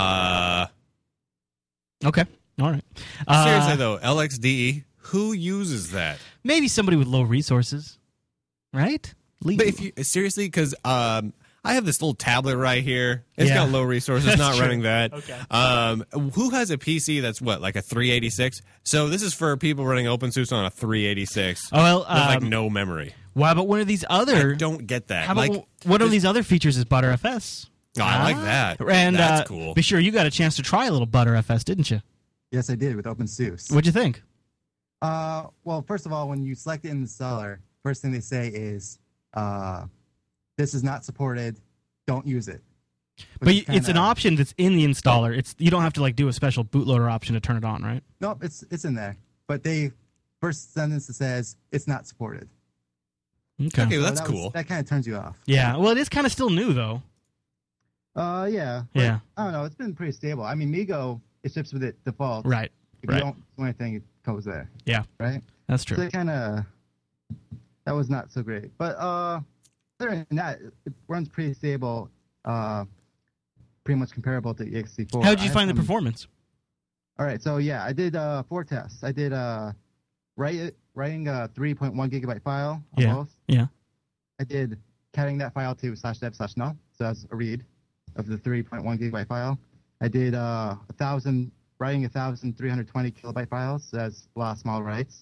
[SPEAKER 2] Okay. All right.
[SPEAKER 1] Seriously, though, LXDE, who uses that?
[SPEAKER 2] Maybe somebody with low resources, right?
[SPEAKER 1] But if you seriously, because I have this little tablet right here. It's got low resources, not
[SPEAKER 2] true.
[SPEAKER 1] running that.
[SPEAKER 2] Okay.
[SPEAKER 1] Who has a PC that's like a 386? So this is for people running OpenSUSE on a 386
[SPEAKER 2] with
[SPEAKER 1] like no memory.
[SPEAKER 2] Why about one of these other?
[SPEAKER 1] I don't get that.
[SPEAKER 2] How about one of these other features is ButterFS?
[SPEAKER 1] Oh, I like that.
[SPEAKER 2] And
[SPEAKER 1] that's cool.
[SPEAKER 2] Be sure you got a chance to try a little ButterFS, didn't you?
[SPEAKER 3] Yes, I did with OpenSUSE.
[SPEAKER 2] What'd you think?
[SPEAKER 3] Well, first of all, when you select the installer, first thing they say is, this is not supported, don't use it.
[SPEAKER 2] But it's an option that's in the installer. You don't have to do a special bootloader option to turn it on, right?
[SPEAKER 3] Nope, it's in there. But first sentence that says, it's not supported.
[SPEAKER 2] Okay,
[SPEAKER 1] well, that's cool.
[SPEAKER 3] That kind of turns you off.
[SPEAKER 2] Yeah, well, it is kind of still new, though.
[SPEAKER 3] Yeah.
[SPEAKER 2] Yeah.
[SPEAKER 3] I don't know, it's been pretty stable. I mean, Migo, it ships with it default.
[SPEAKER 2] Right.
[SPEAKER 3] If you don't do anything, it goes there.
[SPEAKER 2] Yeah.
[SPEAKER 3] Right?
[SPEAKER 2] That's true.
[SPEAKER 3] So that was not so great. But other than that, it runs pretty stable, pretty much comparable to ext4.
[SPEAKER 2] How did you find the performance?
[SPEAKER 3] All right, so yeah, I did 4 tests. I did writing a 3.1 gigabyte file on both.
[SPEAKER 2] Yeah.
[SPEAKER 3] I did carrying that file to /dev/null, so that's a read of the 3.1 gigabyte file. I did writing 1,320 kilobyte files, so that's a lot of small writes.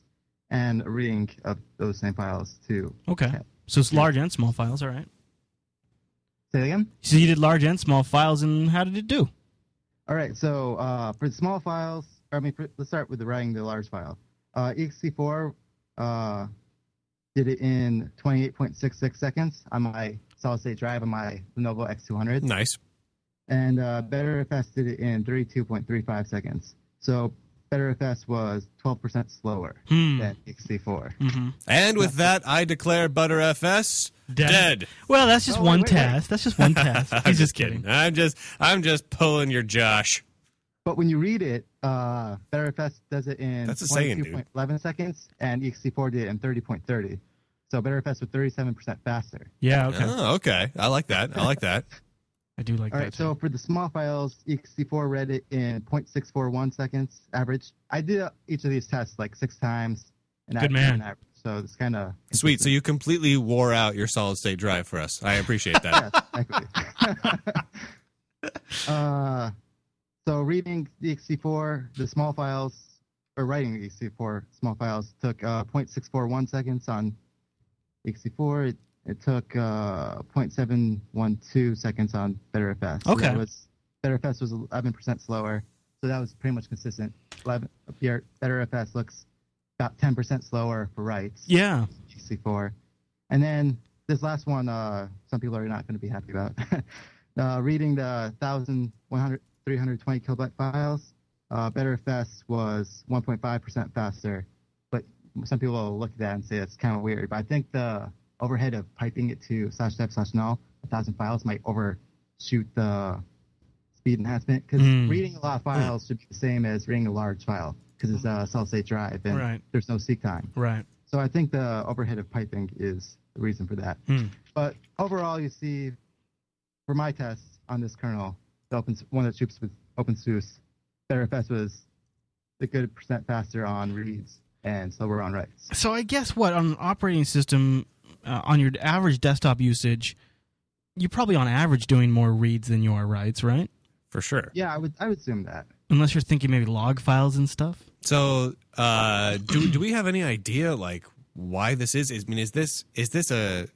[SPEAKER 3] and a reading of those same files too.
[SPEAKER 2] Okay. So it's large and small files, all right.
[SPEAKER 3] Say it again?
[SPEAKER 2] So you did large and small files, and how did it do?
[SPEAKER 3] All right, so for the small files, let's start with writing the large file. ext4 did it in 28.66 seconds on my solid-state drive on my Lenovo X200.
[SPEAKER 1] Nice.
[SPEAKER 3] And BetterFS did it in 32.35 seconds. So BetterFS was 12% slower than ext4.
[SPEAKER 2] Mm-hmm.
[SPEAKER 1] And with that, I declare ButterFS dead.
[SPEAKER 2] Well, that's just one
[SPEAKER 3] wait.
[SPEAKER 2] test. That's just one test. He's just kidding.
[SPEAKER 1] I'm just pulling your Josh.
[SPEAKER 3] But when you read it, BetterFS does it in 22.11 seconds, and ext4 did it in 30.30. So BetterFS was 37% faster.
[SPEAKER 2] Yeah, okay.
[SPEAKER 1] Oh, okay. I like that.
[SPEAKER 2] I do like
[SPEAKER 3] All
[SPEAKER 2] that.
[SPEAKER 3] right, so for the small files, ext4 read it in 0.641 seconds average. I did each of these tests like 6 times.
[SPEAKER 2] Good man.
[SPEAKER 3] Average, so it's kind of
[SPEAKER 1] Sweet. So you completely wore out your solid state drive for us. I appreciate that.
[SPEAKER 3] Yeah, exactly. So reading the ext4, the small files, or writing the ext4 small files took 0.641 seconds on ext4. It took 0.712 seconds on BetterFS.
[SPEAKER 2] Okay.
[SPEAKER 3] So BetterFS was 11% slower, so that was pretty much consistent. BetterFS looks about 10% slower for writes.
[SPEAKER 2] Yeah.
[SPEAKER 3] ext4. And then this last one, some people are not going to be happy about. Reading the 320 kilobyte files, BetterFS was 1.5% faster. But some people will look at that and say it's kind of weird. But I think the overhead of piping it to /dev/null 1,000 files might overshoot the speed enhancement, because reading a lot of files should be the same as reading a large file, because it's a solid-state drive and there's no seek time.
[SPEAKER 2] Right.
[SPEAKER 3] So I think the overhead of piping is the reason for that. But overall, you see, for my tests on this kernel, one of the troops with OpenSUSE, BetterFS was a good percent faster on reads and slower on writes.
[SPEAKER 2] So I guess on an operating system, on your average desktop usage, you're probably on average doing more reads than you are writes, right?
[SPEAKER 1] For sure.
[SPEAKER 3] Yeah, I would assume that.
[SPEAKER 2] Unless you're thinking maybe log files and stuff.
[SPEAKER 1] So, do we have any idea like why this is? I mean, is this a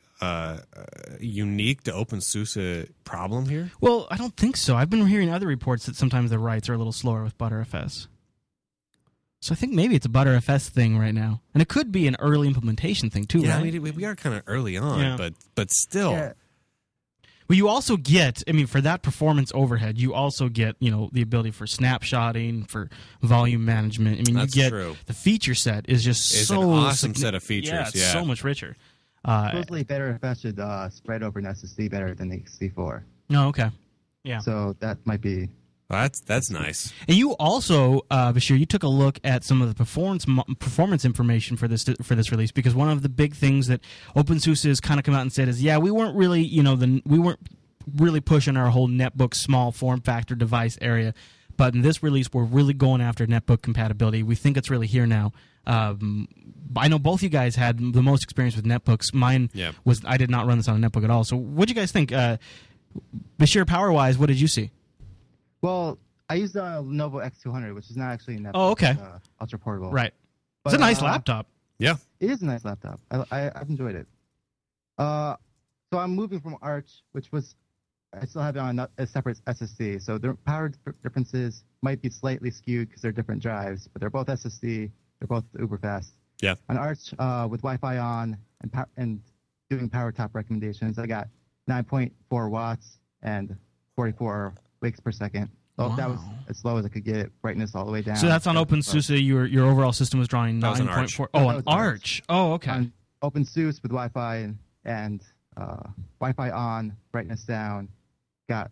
[SPEAKER 1] unique to OpenSUSE problem here?
[SPEAKER 2] Well, I don't think so. I've been hearing other reports that sometimes the writes are a little slower with ButterFS. So I think maybe it's a ButterFS thing right now, and it could be an early implementation thing too.
[SPEAKER 1] Yeah,
[SPEAKER 2] right?
[SPEAKER 1] I mean, we are kind of early on, but still.
[SPEAKER 3] Yeah.
[SPEAKER 2] Well, you also get, for that performance overhead, you also get, the ability for snapshotting, for volume management.
[SPEAKER 1] That's
[SPEAKER 2] you get
[SPEAKER 1] true.
[SPEAKER 2] The feature set is just
[SPEAKER 1] It's
[SPEAKER 2] so
[SPEAKER 1] an awesome set of features.
[SPEAKER 2] Yeah, it's so much richer.
[SPEAKER 3] Supposedly, BetterFS should spread over an SSD better than the ext4.
[SPEAKER 2] Oh, okay. Yeah.
[SPEAKER 3] So that might be.
[SPEAKER 1] That's nice.
[SPEAKER 2] And you also, Bashir, you took a look at some of the performance information for this release, because one of the big things that OpenSUSE has kind of come out and said is, we weren't really, we weren't really pushing our whole netbook small form factor device area, but in this release we're really going after netbook compatibility. We think it's really here now. I know both you guys had the most experience with netbooks. Mine was, I did not run this on a netbook at all. So what do you guys think? Bashir, power-wise, what did you see?
[SPEAKER 3] Well, I used a Lenovo X200, which is not actually a netbook.
[SPEAKER 2] Oh, okay.
[SPEAKER 3] Ultra portable.
[SPEAKER 2] Right.
[SPEAKER 3] But,
[SPEAKER 2] it's a nice laptop.
[SPEAKER 1] Yeah.
[SPEAKER 3] It is a nice laptop. I've enjoyed it. So I'm moving from Arch, which was, I still have it on a separate SSD. So the power differences might be slightly skewed because they're different drives, but they're both SSD. They're both uber fast.
[SPEAKER 1] Yeah.
[SPEAKER 3] On Arch, with Wi-Fi on and doing power top recommendations, I got 9.4 watts and 44 wakes per second. So that was as slow as I could get it, brightness all the way down.
[SPEAKER 2] So that's on OpenSUSE. Your overall system was drawing 9.4. Oh, on Arch. Oh, okay.
[SPEAKER 3] On OpenSUSE with Wi-Fi and Wi-Fi on, brightness down, got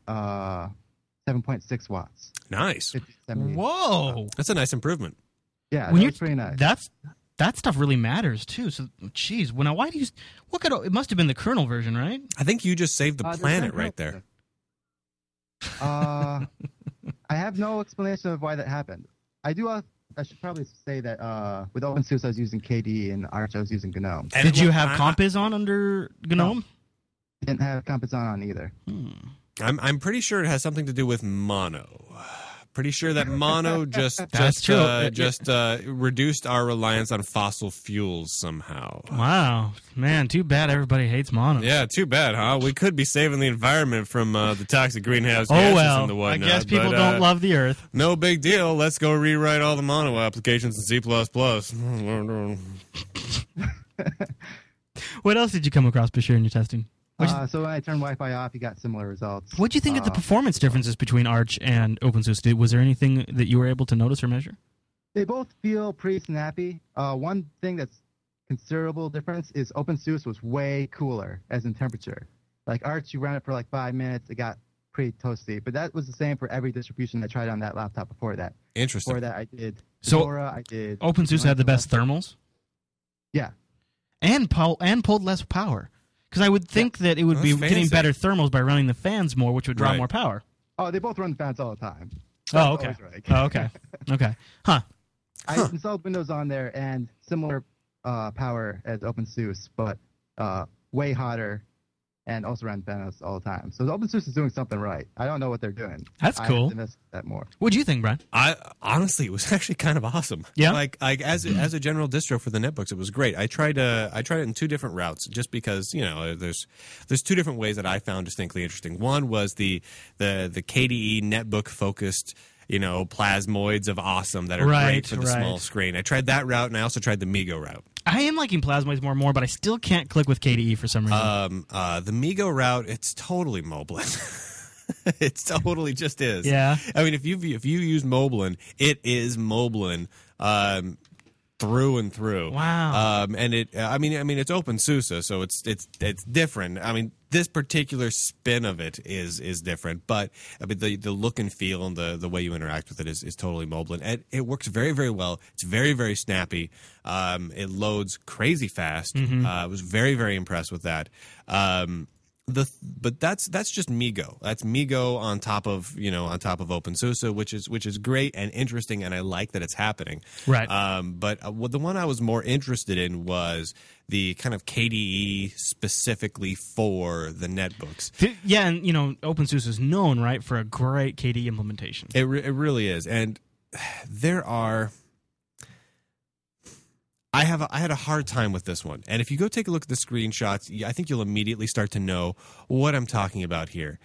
[SPEAKER 3] 7.6 watts.
[SPEAKER 1] Nice.
[SPEAKER 3] 50-70.
[SPEAKER 2] Whoa.
[SPEAKER 1] That's a nice improvement.
[SPEAKER 3] Yeah, that was pretty nice.
[SPEAKER 2] That stuff really matters too. So, geez, why do you look at it? Must have been the kernel version, right?
[SPEAKER 1] I think you just saved the planet right there.
[SPEAKER 3] I have no explanation of why that happened. I should probably say that with OpenSUSE I was using KDE and Arch I was using GNOME.
[SPEAKER 2] Did you have Compiz on under GNOME?
[SPEAKER 3] No, didn't have Compiz on either.
[SPEAKER 1] I'm pretty sure it has something to do with mono.
[SPEAKER 4] Pretty sure that mono just reduced our reliance on fossil fuels somehow.
[SPEAKER 2] Wow, man, too bad everybody hates mono.
[SPEAKER 4] Yeah, too bad, huh? We could be saving the environment from the toxic greenhouse gases and the whatnot.
[SPEAKER 2] I guess people don't love the Earth.
[SPEAKER 4] No big deal. Let's go rewrite all the mono applications in C++.
[SPEAKER 2] What else did you come across, Bashir, in your testing?
[SPEAKER 3] So when I turned Wi-Fi off, you got similar results.
[SPEAKER 2] What do you think of the performance differences between Arch and OpenSUSE? Was there anything that you were able to notice or measure?
[SPEAKER 3] They both feel pretty snappy. One thing that's considerable difference is OpenSUSE was way cooler as in temperature. Like Arch, you ran it for like 5 minutes, it got pretty toasty. But that was the same for every distribution I tried on that laptop before that.
[SPEAKER 4] Interesting.
[SPEAKER 3] Before that, I did
[SPEAKER 2] Fedora,
[SPEAKER 3] I did...
[SPEAKER 2] OpenSUSE had the best thermals?
[SPEAKER 3] Yeah.
[SPEAKER 2] And pulled less power. Because I would think that it would be getting better thermals by running the fans more, which would draw more power.
[SPEAKER 3] Oh, they both run the fans all the time.
[SPEAKER 2] Oh, okay. Okay. Huh.
[SPEAKER 3] I installed Windows on there and similar power as OpenSUSE, but way hotter and also ran fans all the time. So OpenSUSE is doing something right. I don't know what they're doing.
[SPEAKER 2] That's cool.
[SPEAKER 3] I have to miss that more.
[SPEAKER 2] What do you think, Brian?
[SPEAKER 4] Honestly, it was actually kind of awesome.
[SPEAKER 2] Yeah.
[SPEAKER 4] Like as a general distro for the netbooks, it was great. I tried it in 2 different routes, just because there's 2 different ways that I found distinctly interesting. One was the KDE netbook focused plasmoids of awesome that are great for the small screen. I tried that route, and I also tried the MeeGo route.
[SPEAKER 2] I am liking plasmoids more and more, but I still can't click with KDE for some reason.
[SPEAKER 4] The MeeGo route, it's totally Moblin. It totally just is.
[SPEAKER 2] Yeah.
[SPEAKER 4] I mean, if you use Moblin, it is Moblin. Through and through.
[SPEAKER 2] Wow.
[SPEAKER 4] And it's OpenSUSE, so it's different. I mean, this particular spin of it is different, but I mean the look and feel and the way you interact with it is totally Moblin. And it works very, very well. It's very, very snappy. It loads crazy fast. I was very, very impressed with that. But that's just MeeGo. That's MeeGo on top of OpenSUSE, which is great and interesting, and I like that it's happening.
[SPEAKER 2] Right.
[SPEAKER 4] But the one I was more interested in was the kind of KDE specifically for the netbooks.
[SPEAKER 2] Yeah, and OpenSUSE is known, right, for a great KDE implementation.
[SPEAKER 4] It really is, and there are. I had a hard time with this one, and if you go take a look at the screenshots, I think you'll immediately start to know what I'm talking about here.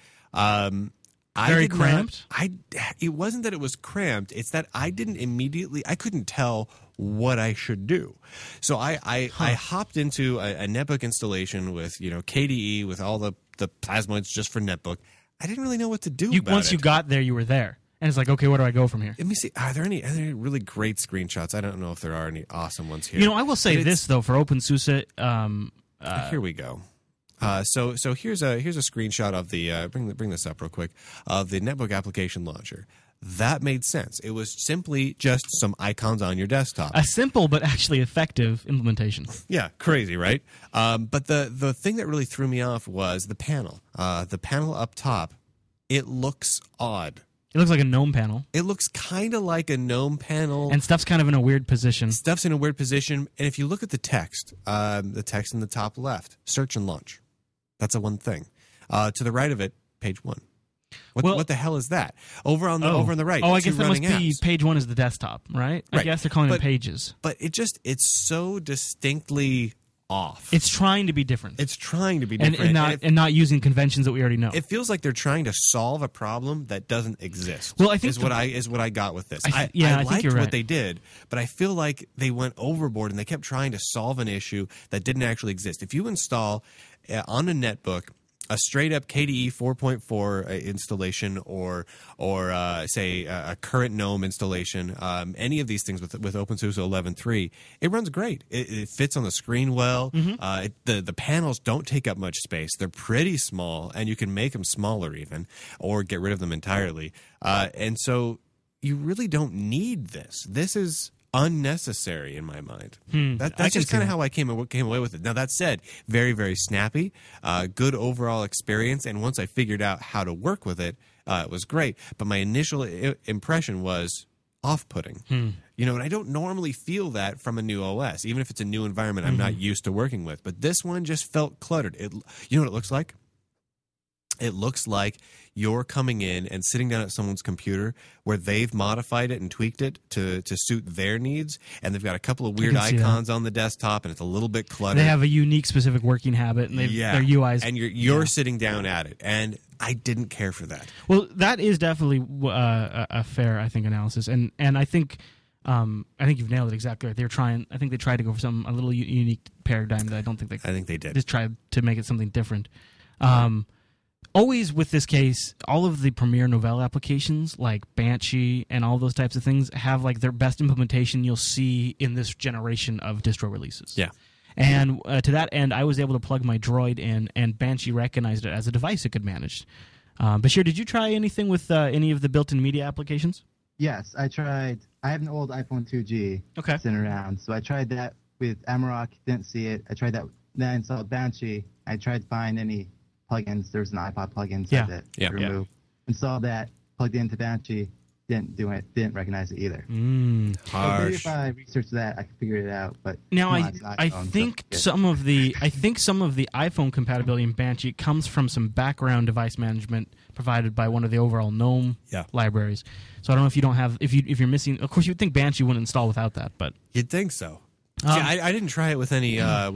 [SPEAKER 2] Very cramped?
[SPEAKER 4] It wasn't that it was cramped; it's that I couldn't tell what I should do. So I hopped into a netbook installation with KDE with all the plasmoids just for netbook. I didn't really know what to do.
[SPEAKER 2] Once you got there, you were there. And it's like, okay, where do I go from here?
[SPEAKER 4] Let me see. Are there any really great screenshots? I don't know if there are any awesome ones here.
[SPEAKER 2] I will say this, though, for OpenSUSE.
[SPEAKER 4] Here we go. So here's a screenshot of the bring this up real quick of the netbook application launcher. That made sense. It was simply just some icons on your desktop.
[SPEAKER 2] A simple but actually effective implementation.
[SPEAKER 4] Yeah, crazy, right? But the thing that really threw me off was the panel. The panel up top. It looks odd.
[SPEAKER 2] It looks like a GNOME panel.
[SPEAKER 4] It looks kind of like a GNOME panel.
[SPEAKER 2] And stuff's kind of in a weird position.
[SPEAKER 4] And if you look at the text in the top left, search and launch. That's a one thing. To the right of it, page 1. What the hell is that? Over on the right.
[SPEAKER 2] Oh, I guess that must be page 1 is the desktop, right? I guess they're calling them pages.
[SPEAKER 4] But it's so distinctly off.
[SPEAKER 2] It's trying to be different.
[SPEAKER 4] And
[SPEAKER 2] not using conventions that we already know.
[SPEAKER 4] It feels like they're trying to solve a problem that doesn't exist.
[SPEAKER 2] Well, I think
[SPEAKER 4] is what I got with this.
[SPEAKER 2] I think you're right.
[SPEAKER 4] What they did, but I feel like they went overboard and they kept trying to solve an issue that didn't actually exist. If you install on a netbook a straight up KDE 4.4 installation or say a current GNOME installation, any of these things with OpenSUSE 11.3, it runs great. It fits on the screen well. The panels don't take up much space. They're pretty small, and you can make them smaller even, or get rid of them entirely. And so you really don't need this. This is unnecessary in my mind. That's just kind of how I came away with it. Now, that said, very, very snappy, good overall experience, and once I figured out how to work with it, it was great. But my initial impression was off-putting. And I don't normally feel that from a new OS, even if it's a new environment I'm not used to working with. But this one just felt cluttered. You know what it looks like? it looks like you're coming in and sitting down at someone's computer where they've modified it and tweaked it to suit their needs, and they've got a couple of weird icons on the desktop, and it's a little bit cluttered.
[SPEAKER 2] They have a unique, specific working habit, and their UIs.
[SPEAKER 4] And you're sitting down at it, and I didn't care for that.
[SPEAKER 2] Well, that is definitely a fair, I think, analysis, and I think you've nailed it exactly right. I think they tried to go for a little unique paradigm that I don't think they.
[SPEAKER 4] I think they did.
[SPEAKER 2] Just tried to make it something different. Always with this case, all of the Premiere Novell applications like Banshee and all those types of things have like their best implementation you'll see in this generation of distro releases.
[SPEAKER 4] Yeah.
[SPEAKER 2] And to that end, I was able to plug my Droid in, and Banshee recognized it as a device it could manage. Bashir, did you try anything with any of the built-in media applications?
[SPEAKER 3] Yes, I tried. I have an old iPhone 2G sitting around, so I tried that with Amarok, didn't see it. I tried that, then I installed Banshee. I tried to find any plugins. There was an iPod plugin that remove. Installed that, plugged it into Banshee, didn't do it, didn't recognize it either.
[SPEAKER 4] Harsh.
[SPEAKER 3] So maybe if I researched that, I could figure it out. But
[SPEAKER 2] now I think some of the iPhone compatibility in Banshee comes from some background device management provided by one of the overall GNOME libraries. So I don't know if you don't have if you're missing. Of course, you'd think Banshee wouldn't install without that, but
[SPEAKER 4] you'd think so. See, I didn't try it with any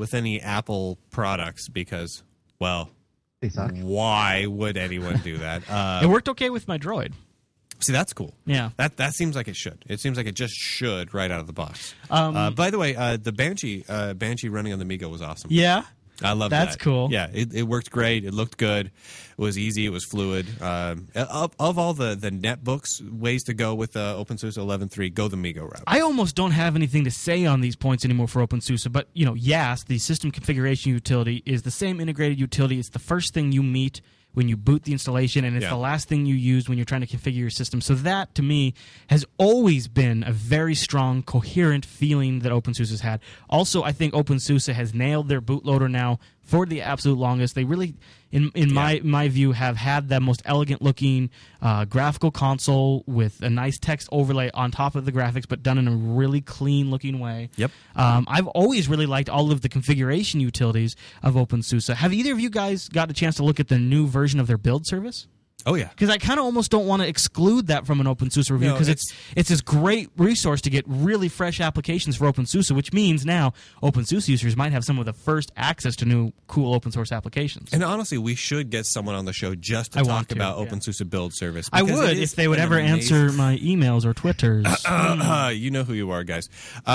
[SPEAKER 4] Apple products because, well,
[SPEAKER 3] they suck.
[SPEAKER 4] Why would anyone do that?
[SPEAKER 2] It worked okay with my Droid.
[SPEAKER 4] See, that's cool.
[SPEAKER 2] Yeah.
[SPEAKER 4] That seems like it should. It seems like it just should right out of the box. By the way, the Banshee running on the Migo was awesome.
[SPEAKER 2] Yeah.
[SPEAKER 4] I love that.
[SPEAKER 2] That's cool.
[SPEAKER 4] Yeah, it worked great. It looked good. It was easy. It was fluid. Of all the netbooks ways to go with OpenSUSE 11.3, go the Migo route.
[SPEAKER 2] I almost don't have anything to say on these points anymore for OpenSUSE, but YAS, the system configuration utility, is the same integrated utility. It's the first thing you meet when you boot the installation, and it's the last thing you use when you're trying to configure your system. So that, to me, has always been a very strong, coherent feeling that OpenSUSE has had. Also, I think OpenSUSE has nailed their bootloader now for the absolute longest. They really, in my view, have had the most elegant-looking graphical console with a nice text overlay on top of the graphics, but done in a really clean-looking way.
[SPEAKER 4] Yep.
[SPEAKER 2] I've always really liked all of the configuration utilities of OpenSUSE. Have either of you guys got a chance to look at the new version of their build service?
[SPEAKER 4] Oh, yeah.
[SPEAKER 2] Because I kind of almost don't want to exclude that from an OpenSUSE review because it's this great resource to get really fresh applications for OpenSUSE, which means now OpenSUSE users might have some of the first access to new cool open source applications.
[SPEAKER 4] And honestly, we should get someone on the show just to talk about OpenSUSE build service.
[SPEAKER 2] I would if they would ever answer my emails or Twitters.
[SPEAKER 4] You know who you are, guys.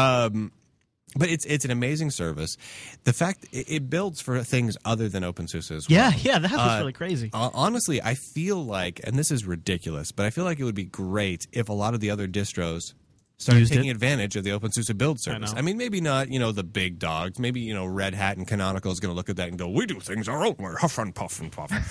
[SPEAKER 4] But it's an amazing service. The fact it builds for things other than OpenSUSE as well.
[SPEAKER 2] Yeah, that was really crazy.
[SPEAKER 4] Honestly, I feel like, and this is ridiculous, but I feel like it would be great if a lot of the other distros started taking advantage of the OpenSUSE build service. I mean, maybe not, the big dogs. Maybe, Red Hat and Canonical is going to look at that and go, we do things our own way, huff and puff and puff.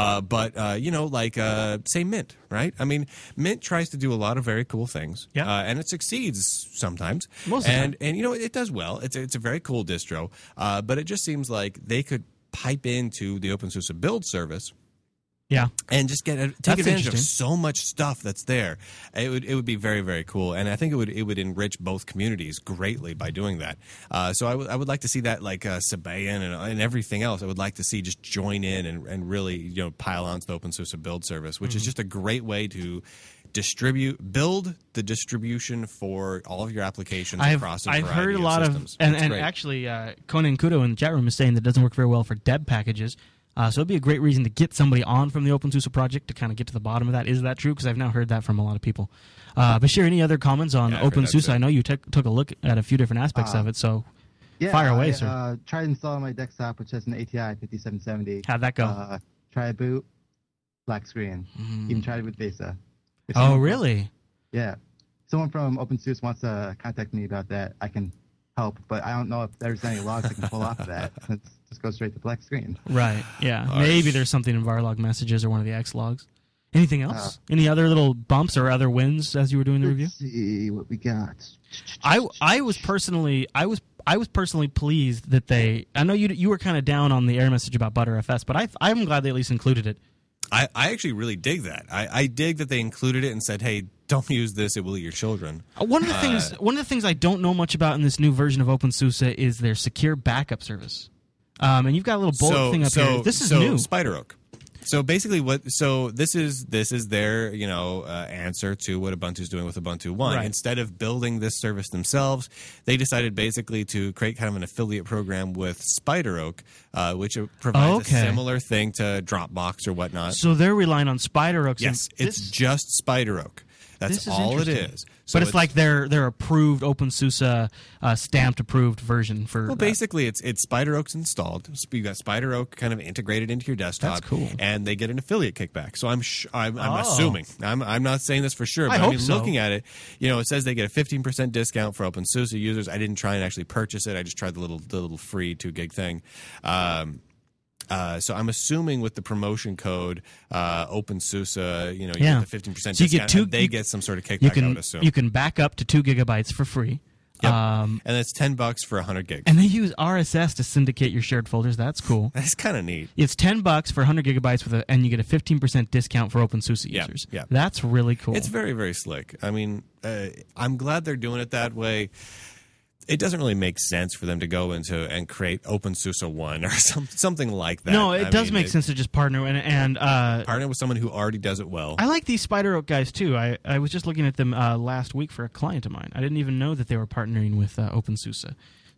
[SPEAKER 4] Say Mint, right? I mean, Mint tries to do a lot of very cool things.
[SPEAKER 2] Yeah.
[SPEAKER 4] And it succeeds sometimes.
[SPEAKER 2] Most of the time.
[SPEAKER 4] And it does well. It's a very cool distro. But it just seems like they could pipe into the OpenSUSE build service.
[SPEAKER 2] Yeah,
[SPEAKER 4] and just take advantage of so much stuff that's there. It would be very, very cool, and I think it would enrich both communities greatly by doing that. So I would like to see that, like Sabayan and everything else. I would like to see just join in and really pile onto the OpenSUSE build service, which is just a great way to build the distribution for all of your applications across a variety of systems. I've heard a lot of,
[SPEAKER 2] and actually Conan Kudo in the chat room is saying that it doesn't work very well for deb packages. So it'd be a great reason to get somebody on from the OpenSUSE project to kind of get to the bottom of that. Is that true? Because I've now heard that from a lot of people. Bashir, any other comments on OpenSUSE? I know you took a look at a few different aspects of it, so fire away, sir.
[SPEAKER 3] Tried to install on my desktop, which has an ATI 5770.
[SPEAKER 2] How'd that go?
[SPEAKER 3] Try to boot, black screen. Even tried it with VESA.
[SPEAKER 2] Oh, really?
[SPEAKER 3] Yeah. Someone from OpenSUSE wants to contact me about that. I can help, but I don't know if there's any logs I can pull off of that. Let's just go straight to black screen.
[SPEAKER 2] Right, yeah. Maybe there's something in varlog messages or one of the X logs. Anything else? Any other little bumps or other wins as you were doing the review?
[SPEAKER 3] Let's see what we got.
[SPEAKER 2] I was personally pleased that they. I know you were kind of down on the error message about ButterFS, but I'm glad they at least included it.
[SPEAKER 4] I actually really dig that. I dig that they included it and said, "Hey, don't use this; it will eat your children."
[SPEAKER 2] One of the things I don't know much about in this new version of OpenSUSE is their secure backup service. And you've got a little bullet thing up here. This is new.
[SPEAKER 4] SpiderOak. So basically, this is their answer to what Ubuntu's doing with Ubuntu One.
[SPEAKER 2] Right.
[SPEAKER 4] Instead of building this service themselves, they decided basically to create kind of an affiliate program with SpiderOak, which provides a similar thing to Dropbox or whatnot.
[SPEAKER 2] So they're relying on SpiderOak.
[SPEAKER 4] Yes, it's just SpiderOak. That's all it is. So
[SPEAKER 2] but it's like their approved OpenSUSE stamped approved version for.
[SPEAKER 4] Well, basically, it's SpiderOak's installed. You got SpiderOak kind of integrated into your desktop.
[SPEAKER 2] That's cool.
[SPEAKER 4] And they get an affiliate kickback. So I'm assuming. I'm not saying this for sure, but
[SPEAKER 2] I mean,
[SPEAKER 4] looking at it, it says they get a 15% discount for OpenSUSE users. I didn't try and actually purchase it. I just tried the little free 2 gig thing. So I'm assuming with the promotion code OpenSUSE, you get the 15% discount. They get some sort of kickback. I would assume
[SPEAKER 2] you can back up to 2 gigabytes for free.
[SPEAKER 4] Yep. And it's $10 for 100 gigs.
[SPEAKER 2] And they use RSS to syndicate your shared folders. That's cool.
[SPEAKER 4] That's kind of neat.
[SPEAKER 2] It's $10 for 100 gigabytes and you get a 15% discount for OpenSUSE users.
[SPEAKER 4] Yeah.
[SPEAKER 2] That's really cool.
[SPEAKER 4] It's very, very slick. I mean, I'm glad they're doing it that way. It doesn't really make sense for them to go into and create OpenSUSE One or something like that.
[SPEAKER 2] No, it does make sense to just partner and
[SPEAKER 4] partner with someone who already does it well.
[SPEAKER 2] I like these SpiderOak guys too. I was just looking at them last week for a client of mine. I didn't even know that they were partnering with OpenSUSE.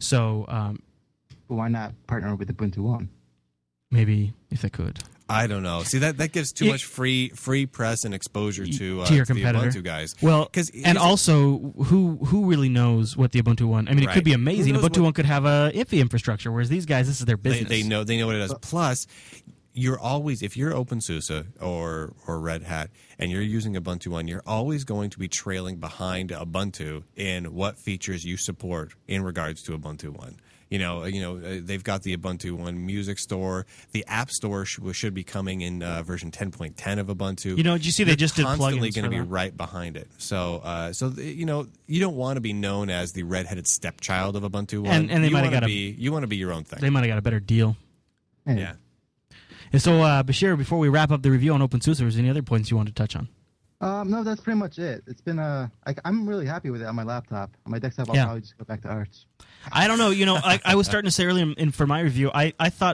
[SPEAKER 2] So
[SPEAKER 3] why not partner with Ubuntu One?
[SPEAKER 2] Maybe if they could.
[SPEAKER 4] I don't know. See, that gives too much free press and exposure to
[SPEAKER 2] your competitor.
[SPEAKER 4] the Ubuntu guys.
[SPEAKER 2] Well, also, who really knows what the Ubuntu One? I mean, it could be amazing. Ubuntu One could have a iffy infrastructure, whereas these guys, this is their business.
[SPEAKER 4] They know what it does. Plus, you're always, if you're OpenSUSE or Red Hat and you're using Ubuntu One, you're always going to be trailing behind Ubuntu in what features you support in regards to Ubuntu One. They've got the Ubuntu One music store. The App Store should be coming in version 10.10 of Ubuntu.
[SPEAKER 2] Did you see they just did plugins?
[SPEAKER 4] Constantly going to be right behind it. So you don't want to be known as the red-headed stepchild of Ubuntu One.
[SPEAKER 2] And they might have
[SPEAKER 4] you want to be your own thing.
[SPEAKER 2] They might have got a better deal.
[SPEAKER 4] Yeah.
[SPEAKER 2] And so, Bashir, before we wrap up the review on OpenSUSE, was there any other points you wanted to touch on?
[SPEAKER 3] No, that's pretty much it. It's been I'm really happy with it on my laptop. On my desktop, I'll probably just go back to Arch.
[SPEAKER 2] I don't know. I was starting to say earlier for my review, I thought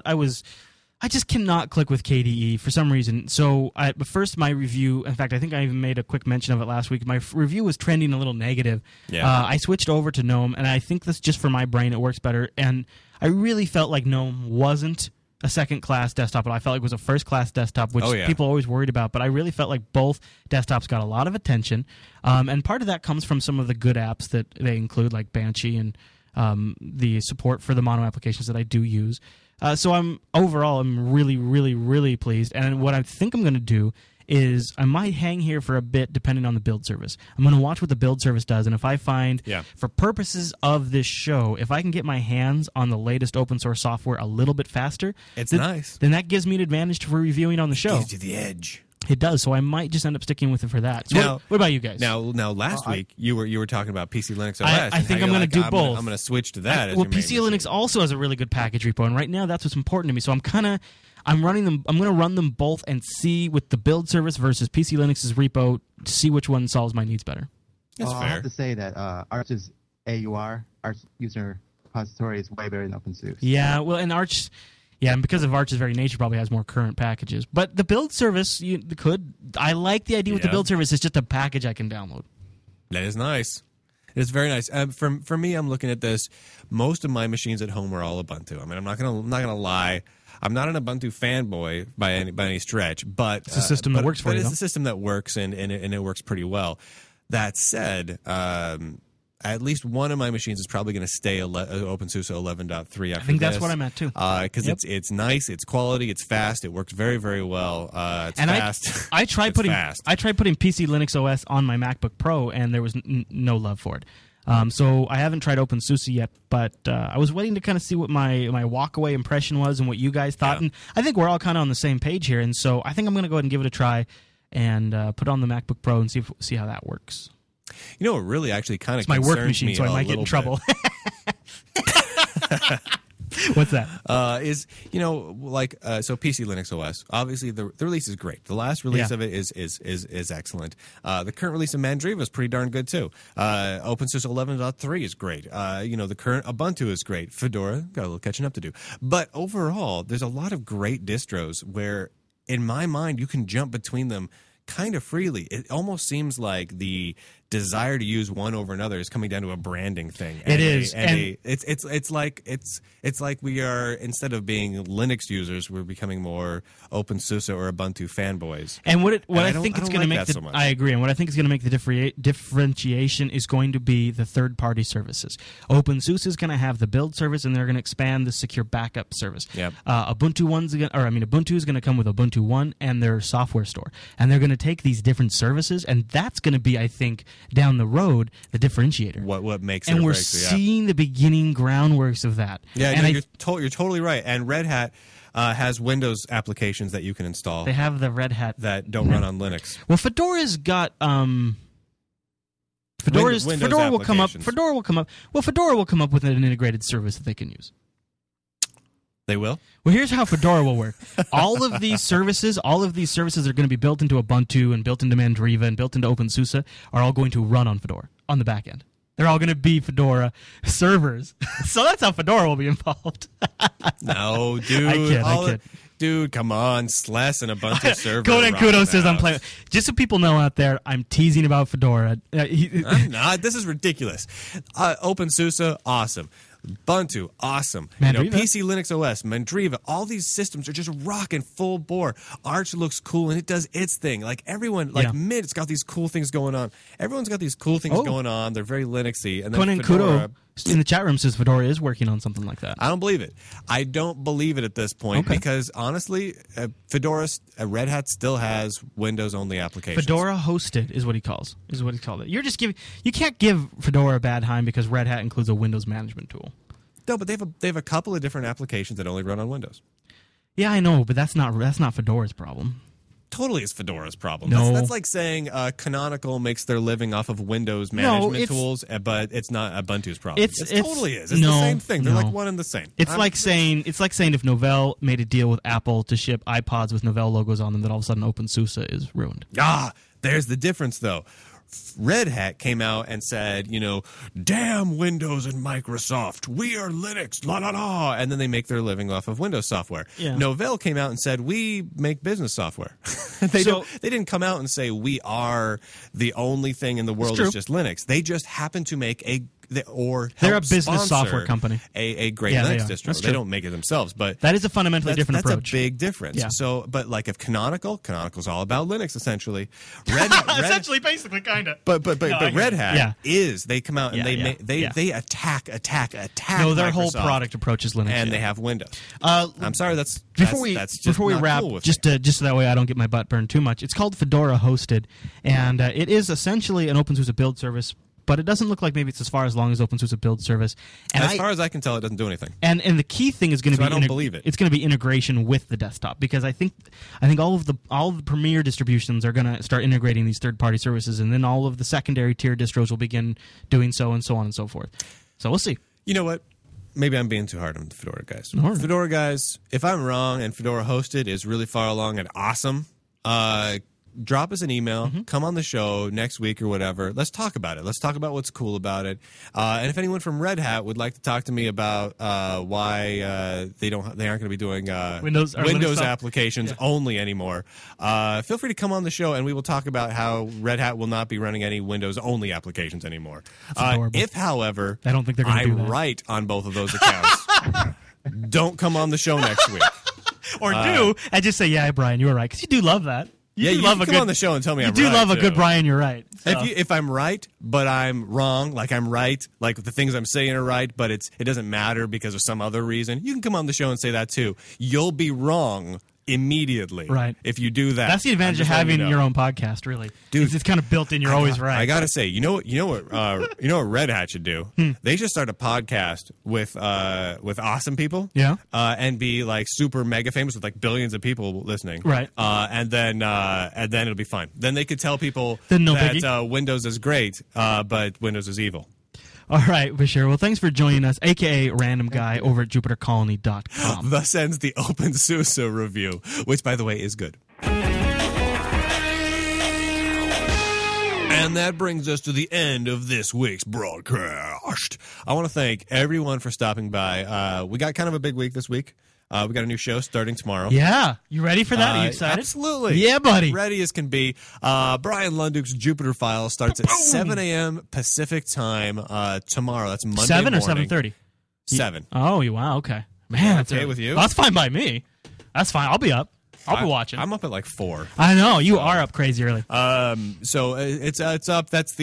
[SPEAKER 2] I just cannot click with KDE for some reason. So, but first, my review, in fact, I think I even made a quick mention of it last week. My review was trending a little negative.
[SPEAKER 4] Yeah.
[SPEAKER 2] I switched over to GNOME, and I think this just for my brain, it works better. And I really felt like GNOME wasn't a second-class desktop, but I felt like it was a first-class desktop, which people always worried about. But I really felt like both desktops got a lot of attention, and part of that comes from some of the good apps that they include, like Banshee and the support for the mono applications that I do use. So I'm really, really, really pleased. And what I think I'm going to do is I might hang here for a bit depending on the build service. I'm going to watch what the build service does, and if I find, for purposes of this show, if I can get my hands on the latest open source software a little bit faster, then that gives me an advantage for reviewing on the show.
[SPEAKER 4] It gives you the edge.
[SPEAKER 2] It does, so I might just end up sticking with it for that. So
[SPEAKER 4] now,
[SPEAKER 2] what about you guys?
[SPEAKER 4] Now, last week you were talking about PC Linux OS.
[SPEAKER 2] I think I'm going to do both.
[SPEAKER 4] I'm going to switch to that.
[SPEAKER 2] PC Linux also has a really good package repo, and right now that's what's important to me. So I'm running them. I'm going to run them both and see with the build service versus PC Linux's repo, see which one solves my needs better.
[SPEAKER 4] That's fair.
[SPEAKER 3] I have to say that Arch's AUR, Arch User Repository, is way better than OpenSUSE.
[SPEAKER 2] Yeah, well, and Arch. Yeah, and because of Arch's very nature, probably has more current packages. But the build service, I like the idea with the build service. It's just a package I can download.
[SPEAKER 4] That is nice. It's very nice. For me, I'm looking at this. Most of my machines at home are all Ubuntu. I mean, I'm not gonna lie. I'm not an Ubuntu fanboy by any stretch, but
[SPEAKER 2] it's a system that works for you.
[SPEAKER 4] It's a system that works, and it works pretty well. That said, at least one of my machines is probably going to stay OpenSUSE 11.3
[SPEAKER 2] I think that's what I meant too.
[SPEAKER 4] Because it's nice, it's quality, it's fast, it works very, very well. It's fast.
[SPEAKER 2] I tried putting PC Linux OS on my MacBook Pro, and there was no love for it. So I haven't tried OpenSUSE yet, but I was waiting to kind of see what my walkaway impression was and what you guys thought. And I think we're all kind of on the same page here, and so I think I'm going to go ahead and give it a try and put it on the MacBook Pro and see how that works.
[SPEAKER 4] You know what really actually kind of
[SPEAKER 2] it's my work machine, so I might get in trouble. What's that?
[SPEAKER 4] So PC Linux OS. Obviously, the release is great. The last release of it is excellent. The current release of Mandriva is pretty darn good too. OpenSUSE 11.3 is great. The current Ubuntu is great. Fedora got a little catching up to do. But overall, there's a lot of great distros where in my mind, you can jump between them kind of freely. It almost seems like the desire to use one over another is coming down to a branding thing.
[SPEAKER 2] It is.
[SPEAKER 4] It's like we are, instead of being Linux users, we're becoming more OpenSUSE or Ubuntu fanboys.
[SPEAKER 2] And what I
[SPEAKER 4] don't-
[SPEAKER 2] think
[SPEAKER 4] I
[SPEAKER 2] it's
[SPEAKER 4] don't
[SPEAKER 2] going to
[SPEAKER 4] like
[SPEAKER 2] make
[SPEAKER 4] that so much.
[SPEAKER 2] I agree. And what I think is going to make the differentiation is going to be the third-party services. OpenSUSE is going to have the build service, and they're going to expand the secure backup service.
[SPEAKER 4] Yep.
[SPEAKER 2] Ubuntu is going to come with Ubuntu One and their software store, and they're going to take these different services, and that's going to be, I think, down the road, the differentiator.
[SPEAKER 4] What makes it
[SPEAKER 2] and
[SPEAKER 4] a
[SPEAKER 2] we're
[SPEAKER 4] breakthrough, yeah.
[SPEAKER 2] seeing the beginning groundworks of that.
[SPEAKER 4] Yeah,
[SPEAKER 2] and
[SPEAKER 4] no, you're totally right. And Red Hat has Windows applications that you can install
[SPEAKER 2] they have the Red Hat
[SPEAKER 4] that don't run on Linux.
[SPEAKER 2] Well, Fedora's got
[SPEAKER 4] Windows
[SPEAKER 2] Fedora will come up.
[SPEAKER 4] applications.
[SPEAKER 2] Fedora will come up. Well, Fedora will come up with an integrated service that they can use.
[SPEAKER 4] They will?
[SPEAKER 2] Well, here's how Fedora will work. All of these services are going to be built into Ubuntu and built into Mandriva and built into OpenSUSE are all going to run on Fedora on the back end. They're all going to be Fedora servers. So that's how Fedora will be involved.
[SPEAKER 4] No, dude.
[SPEAKER 2] I kid.
[SPEAKER 4] Dude, come on. SLES and Ubuntu server.
[SPEAKER 2] Conan
[SPEAKER 4] rocking
[SPEAKER 2] Kudo says I'm
[SPEAKER 4] out.
[SPEAKER 2] playing. Just so people know out there, I'm teasing about Fedora.
[SPEAKER 4] I'm not. This is ridiculous. OpenSUSE, awesome. Ubuntu, awesome.
[SPEAKER 2] Mandriva?
[SPEAKER 4] PC Linux OS, Mandriva, all these systems are just rocking full bore. Arch looks cool and it does its thing. Like everyone, like
[SPEAKER 2] Yeah.
[SPEAKER 4] Mint, it's got these cool things going on. Everyone's got these cool things going on. They're very Linuxy. And then
[SPEAKER 2] Conan
[SPEAKER 4] Fedora,
[SPEAKER 2] Kudo in the chat room says Fedora is working on something like that.
[SPEAKER 4] I don't believe it. I don't believe it at this point
[SPEAKER 2] Okay.
[SPEAKER 4] because honestly, Fedora, Red Hat still has Windows-only applications.
[SPEAKER 2] Fedora hosted is what he called it. You're just you can't give Fedora a bad time because Red Hat includes a Windows management tool.
[SPEAKER 4] No, but they have a couple of different applications that only run on Windows.
[SPEAKER 2] Yeah, I know, but that's not Fedora's problem.
[SPEAKER 4] Totally is Fedora's problem.
[SPEAKER 2] No.
[SPEAKER 4] That's like saying Canonical makes their living off of Windows management tools, but it's not Ubuntu's problem. It totally is. It's the same thing. They're like one and the same.
[SPEAKER 2] It's like saying if Novell made a deal with Apple to ship iPods with Novell logos on them, that all of a sudden OpenSUSE is ruined.
[SPEAKER 4] There's the difference, though. Red Hat came out and said, damn Windows and Microsoft, we are Linux, la la la, and then they make their living off of Windows software.
[SPEAKER 2] Yeah.
[SPEAKER 4] Novell came out and said, we make business software. They didn't come out and say we are the only thing in the world that's just Linux. They just happen to make they're
[SPEAKER 2] a business software company.
[SPEAKER 4] A great
[SPEAKER 2] Yeah,
[SPEAKER 4] Linux
[SPEAKER 2] they are.
[SPEAKER 4] distro.
[SPEAKER 2] That's
[SPEAKER 4] They
[SPEAKER 2] true.
[SPEAKER 4] don't make it themselves, but
[SPEAKER 2] That is a fundamentally different
[SPEAKER 4] that's
[SPEAKER 2] approach.
[SPEAKER 4] a big difference.
[SPEAKER 2] Yeah.
[SPEAKER 4] So, but like if Canonical's all about Linux essentially. Red Hat,
[SPEAKER 2] basically, kind of.
[SPEAKER 4] but Red Hat
[SPEAKER 2] Yeah.
[SPEAKER 4] they come out and they attack.
[SPEAKER 2] No, their whole
[SPEAKER 4] Microsoft,
[SPEAKER 2] product approach is Linux,
[SPEAKER 4] and
[SPEAKER 2] yeah.
[SPEAKER 4] they have Windows.
[SPEAKER 2] Uh,
[SPEAKER 4] I'm sorry, that's
[SPEAKER 2] Before we
[SPEAKER 4] just not
[SPEAKER 2] wrap,
[SPEAKER 4] cool with
[SPEAKER 2] just
[SPEAKER 4] me.
[SPEAKER 2] so that way I don't get my butt burned too much. It's called Fedora hosted, and it is essentially an OpenSUSE build service. But it doesn't look like maybe it's as far as long as OpenSUSE build service. And
[SPEAKER 4] as far as I can tell, it doesn't do anything.
[SPEAKER 2] And the key thing is going to be
[SPEAKER 4] I don't believe it.
[SPEAKER 2] It's going to be integration with the desktop, because I think all of the premier distributions are going to start integrating these third-party services, and then all of the secondary tier distros will begin doing so, and so on and so forth. So we'll see.
[SPEAKER 4] You know what? Maybe I'm being too hard on the Fedora guys.
[SPEAKER 2] All right.
[SPEAKER 4] Fedora guys, if I'm wrong and Fedora hosted is really far along and awesome, drop us an email, come on the show next week or whatever. Let's talk about it. Let's talk about what's cool about it. And if anyone from Red Hat would like to talk to me about why they aren't going to be doing
[SPEAKER 2] Windows stuff.
[SPEAKER 4] applications only anymore, feel free to come on the show and we will talk about how Red Hat will not be running any Windows only applications anymore. If, however,
[SPEAKER 2] I don't think they're going to do that.
[SPEAKER 4] I'm right on both of those accounts, don't come on the show next week.
[SPEAKER 2] Or do and just say, "Yeah, Brian, you were right," because you do love that. You
[SPEAKER 4] You
[SPEAKER 2] love
[SPEAKER 4] can come on the show and tell me
[SPEAKER 2] You
[SPEAKER 4] I'm
[SPEAKER 2] do
[SPEAKER 4] right,
[SPEAKER 2] love a
[SPEAKER 4] too.
[SPEAKER 2] good Brian. You're right. So.
[SPEAKER 4] If I'm right, but I'm wrong, like I'm right, like the things I'm saying are right, but it doesn't matter because of some other reason, you can come on the show and say that too. You'll be wrong immediately,
[SPEAKER 2] Right.
[SPEAKER 4] if you do that.
[SPEAKER 2] That's the advantage
[SPEAKER 4] I'm
[SPEAKER 2] of
[SPEAKER 4] just letting
[SPEAKER 2] having
[SPEAKER 4] you know.
[SPEAKER 2] your own podcast, really.
[SPEAKER 4] Dude,
[SPEAKER 2] it's kind of built in. You're always right.
[SPEAKER 4] I gotta say, you know what Red Hat should do? They should start a podcast with awesome people,
[SPEAKER 2] Yeah.
[SPEAKER 4] and be like super mega famous with like billions of people listening,
[SPEAKER 2] Right.
[SPEAKER 4] And then it'll be fine. Then they could tell people
[SPEAKER 2] Then no
[SPEAKER 4] that
[SPEAKER 2] biggie.
[SPEAKER 4] Windows is great, but Windows is evil.
[SPEAKER 2] All right, Bashir. Well, thanks for joining us, a.k.a. Random Guy, over at JupiterColony.com.
[SPEAKER 4] Thus ends the OpenSUSE review, which, by the way, is good. And that brings us to the end of this week's broadcast. I want to thank everyone for stopping by. We got kind of a big week this week. We got a new show starting tomorrow.
[SPEAKER 2] Yeah. You ready for that? Are you excited?
[SPEAKER 4] Absolutely.
[SPEAKER 2] Yeah, buddy.
[SPEAKER 4] Ready as can be. Brian Lunduke's Jupiter Files starts at 7 a.m. Pacific time tomorrow. That's Monday
[SPEAKER 2] 7 or
[SPEAKER 4] morning.
[SPEAKER 2] 7:30?
[SPEAKER 4] 7.
[SPEAKER 2] Oh, wow. Okay. Man, that's
[SPEAKER 4] okay with you?
[SPEAKER 2] That's fine by me. That's fine. I'll be up. I'll be watching.
[SPEAKER 4] I'm up at like 4.
[SPEAKER 2] I know. You are up crazy early.
[SPEAKER 4] So it's up. That's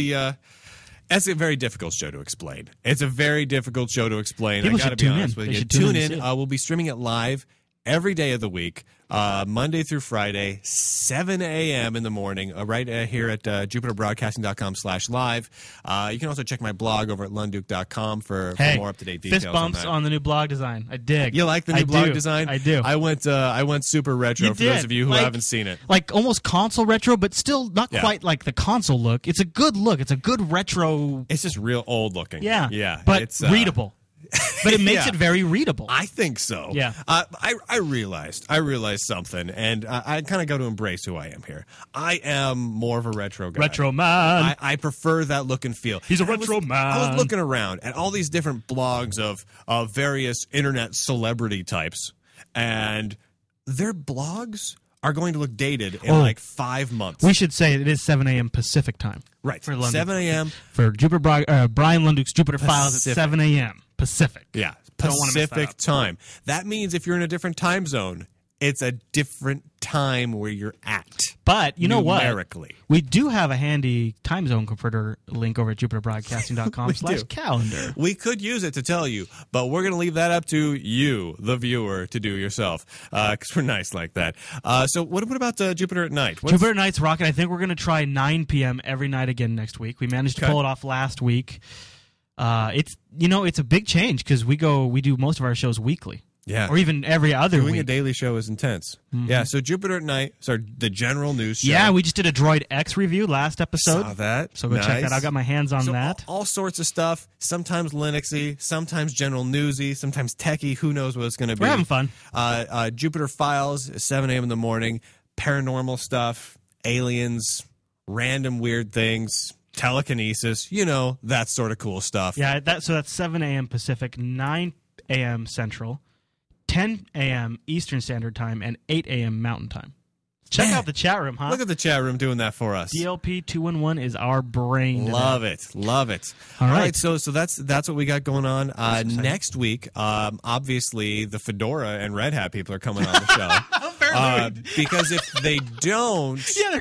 [SPEAKER 4] a very difficult show to explain. It's a very difficult show to explain.
[SPEAKER 2] People
[SPEAKER 4] I got to
[SPEAKER 2] should
[SPEAKER 4] be
[SPEAKER 2] tune
[SPEAKER 4] honest
[SPEAKER 2] in.
[SPEAKER 4] with
[SPEAKER 2] They
[SPEAKER 4] you.
[SPEAKER 2] should
[SPEAKER 4] Tune
[SPEAKER 2] tune in
[SPEAKER 4] in.
[SPEAKER 2] and see it.
[SPEAKER 4] We'll be streaming it live every day of the week, Monday through Friday, 7 a.m. in the morning, right here at jupiterbroadcasting.com/live. You can also check my blog over at lunduke.com for more up-to-date details.
[SPEAKER 2] Fist bumps on the new blog design. I dig.
[SPEAKER 4] You like the new blog design?
[SPEAKER 2] I do.
[SPEAKER 4] I went super retro for those of you who haven't seen it.
[SPEAKER 2] Like almost console retro, but still not quite like the console look. It's a good look. It's a good retro.
[SPEAKER 4] It's just real old looking.
[SPEAKER 2] Yeah.
[SPEAKER 4] Yeah.
[SPEAKER 2] But
[SPEAKER 4] it's
[SPEAKER 2] readable. But it makes
[SPEAKER 4] Yeah.
[SPEAKER 2] it very readable.
[SPEAKER 4] I think so.
[SPEAKER 2] Yeah.
[SPEAKER 4] I realized something, and I kind of got to embrace who I am here. I am more of a retro guy.
[SPEAKER 2] Retro man.
[SPEAKER 4] I prefer that look and feel.
[SPEAKER 2] He's a retro man.
[SPEAKER 4] I was looking around at all these different blogs of various internet celebrity types, and their blogs are going to look dated in like 5 months.
[SPEAKER 2] We should say it is 7 a.m. Pacific time.
[SPEAKER 4] Right.
[SPEAKER 2] For London.
[SPEAKER 4] 7 a.m.
[SPEAKER 2] For Brian Lunduke's Jupiter Files at 7 a.m. Pacific.
[SPEAKER 4] Yeah.
[SPEAKER 2] Don't wanna mess that
[SPEAKER 4] Pacific
[SPEAKER 2] up.
[SPEAKER 4] time. That means if you're in a different time zone, it's a different time where you're at.
[SPEAKER 2] But you know what?
[SPEAKER 4] Numerically.
[SPEAKER 2] We do have a handy time zone converter link over at jupiterbroadcasting.com/calendar.
[SPEAKER 4] We could use it to tell you, but we're going to leave that up to you, the viewer, to do yourself, because we're nice like that. So what about Jupiter at Night?
[SPEAKER 2] Jupiter Night's rocking. I think we're going to try 9 p.m. every night again next week. We managed to pull it off last week. It's a big change because we do most of our shows weekly.
[SPEAKER 4] Yeah.
[SPEAKER 2] Or even every other
[SPEAKER 4] Doing
[SPEAKER 2] week.
[SPEAKER 4] a daily show is intense. Mm-hmm. Yeah, so Jupiter at Night, the general news show.
[SPEAKER 2] Yeah, we just did a Droid X review last episode.
[SPEAKER 4] Saw that.
[SPEAKER 2] So go check that out. I got my hands on that.
[SPEAKER 4] All sorts of stuff, sometimes Linuxy, sometimes general newsy, sometimes techie. Who knows what it's going to be.
[SPEAKER 2] We're having fun.
[SPEAKER 4] Jupiter Files, 7 a.m. in the morning, paranormal stuff, aliens, random weird things, telekinesis, that sort of cool stuff.
[SPEAKER 2] Yeah, that's 7 a.m. Pacific, 9 a.m. Central, 10 a.m. Eastern Standard Time, and 8 a.m. Mountain Time. Check out the chat room, huh?
[SPEAKER 4] Look at the chat room doing that for us.
[SPEAKER 2] DLP211 is our brain.
[SPEAKER 4] Love it. All right. So that's what we got going on. Next week, obviously, the Fedora and Red Hat people are coming on the show. Because if they don't,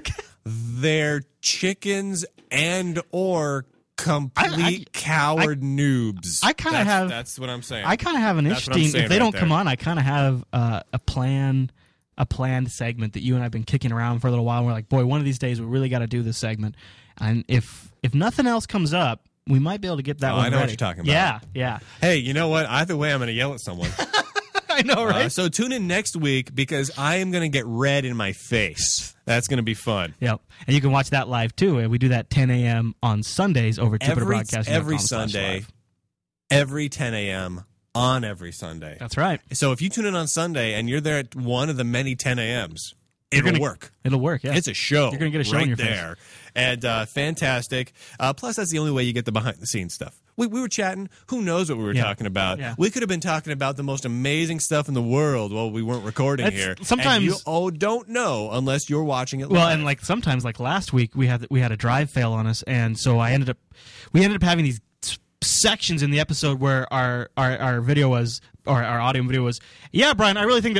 [SPEAKER 4] they're chickens and or complete coward noobs.
[SPEAKER 2] I kind of have.
[SPEAKER 4] That's what I'm saying.
[SPEAKER 2] I kind of have an interesting. If they don't come on, I kind of have a planned segment that you and I've been kicking around for a little while. And we're like, boy, one of these days we really got to do this segment. And if nothing else comes up, we might be able to get that one.
[SPEAKER 4] I know
[SPEAKER 2] ready.
[SPEAKER 4] what you're talking about.
[SPEAKER 2] Yeah.
[SPEAKER 4] Hey, you know what? Either way, I'm going to yell at someone.
[SPEAKER 2] I know, right?
[SPEAKER 4] So tune in next week because I am going to get red in my face. That's going to be fun.
[SPEAKER 2] Yep. And you can watch that live, too. We do that 10 a.m. on Sundays over at JupiterBroadcasting.com.
[SPEAKER 4] Every Sunday, every 10 a.m. on every Sunday.
[SPEAKER 2] That's right.
[SPEAKER 4] So if you tune in on Sunday and you're there at one of the many 10 a.m.s, it'll work.
[SPEAKER 2] It'll work, yeah.
[SPEAKER 4] It's a show.
[SPEAKER 2] You're going to get a show
[SPEAKER 4] right
[SPEAKER 2] in your
[SPEAKER 4] there.
[SPEAKER 2] face.
[SPEAKER 4] And fantastic. Plus, that's the only way you get the behind-the-scenes stuff. We were chatting. Who knows what we were talking about? Yeah. We could have been talking about the most amazing stuff in the world while we weren't recording here.
[SPEAKER 2] Sometimes
[SPEAKER 4] and you don't know unless you're watching it live.
[SPEAKER 2] Well, and sometimes last week we had a drive fail on us, and so we ended up having these sections in the episode where our video was, or our audio and video was, yeah, Brian, I really think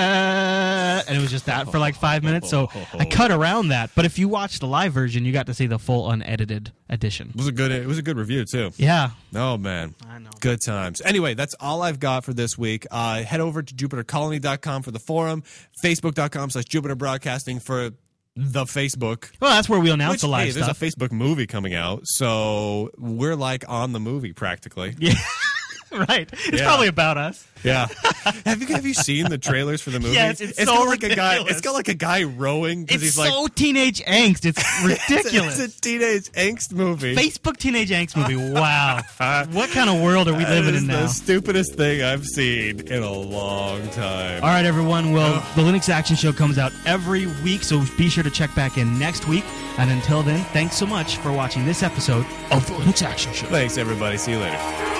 [SPEAKER 2] that, and it was just that for 5 minutes. So I cut around that. But if you watch the live version, you got to see the full unedited edition.
[SPEAKER 4] It was a good review too.
[SPEAKER 2] Yeah.
[SPEAKER 4] Oh man.
[SPEAKER 2] I know.
[SPEAKER 4] Good times. Anyway, that's all I've got for this week. Head over to JupiterColony.com for the forum, Facebook.com/JupiterBroadcasting for the Facebook.
[SPEAKER 2] Well, that's where we announce the live
[SPEAKER 4] stuff.
[SPEAKER 2] There's
[SPEAKER 4] a Facebook movie coming out, so we're on the movie practically.
[SPEAKER 2] Yeah. Right. It's probably about us.
[SPEAKER 4] Yeah. Have you seen the trailers for the movie?
[SPEAKER 2] Yes, it's so
[SPEAKER 4] got
[SPEAKER 2] ridiculous.
[SPEAKER 4] It's got a guy rowing because he's
[SPEAKER 2] so teenage angst. It's ridiculous.
[SPEAKER 4] It's a teenage angst movie.
[SPEAKER 2] Facebook teenage angst movie. Wow. What kind of world are we living in now?
[SPEAKER 4] The stupidest thing I've seen in a long time.
[SPEAKER 2] All right, everyone. Well, the Linux Action Show comes out every week, so be sure to check back in next week. And until then, thanks so much for watching this episode of the Linux Action Show.
[SPEAKER 4] Thanks, everybody. See you later.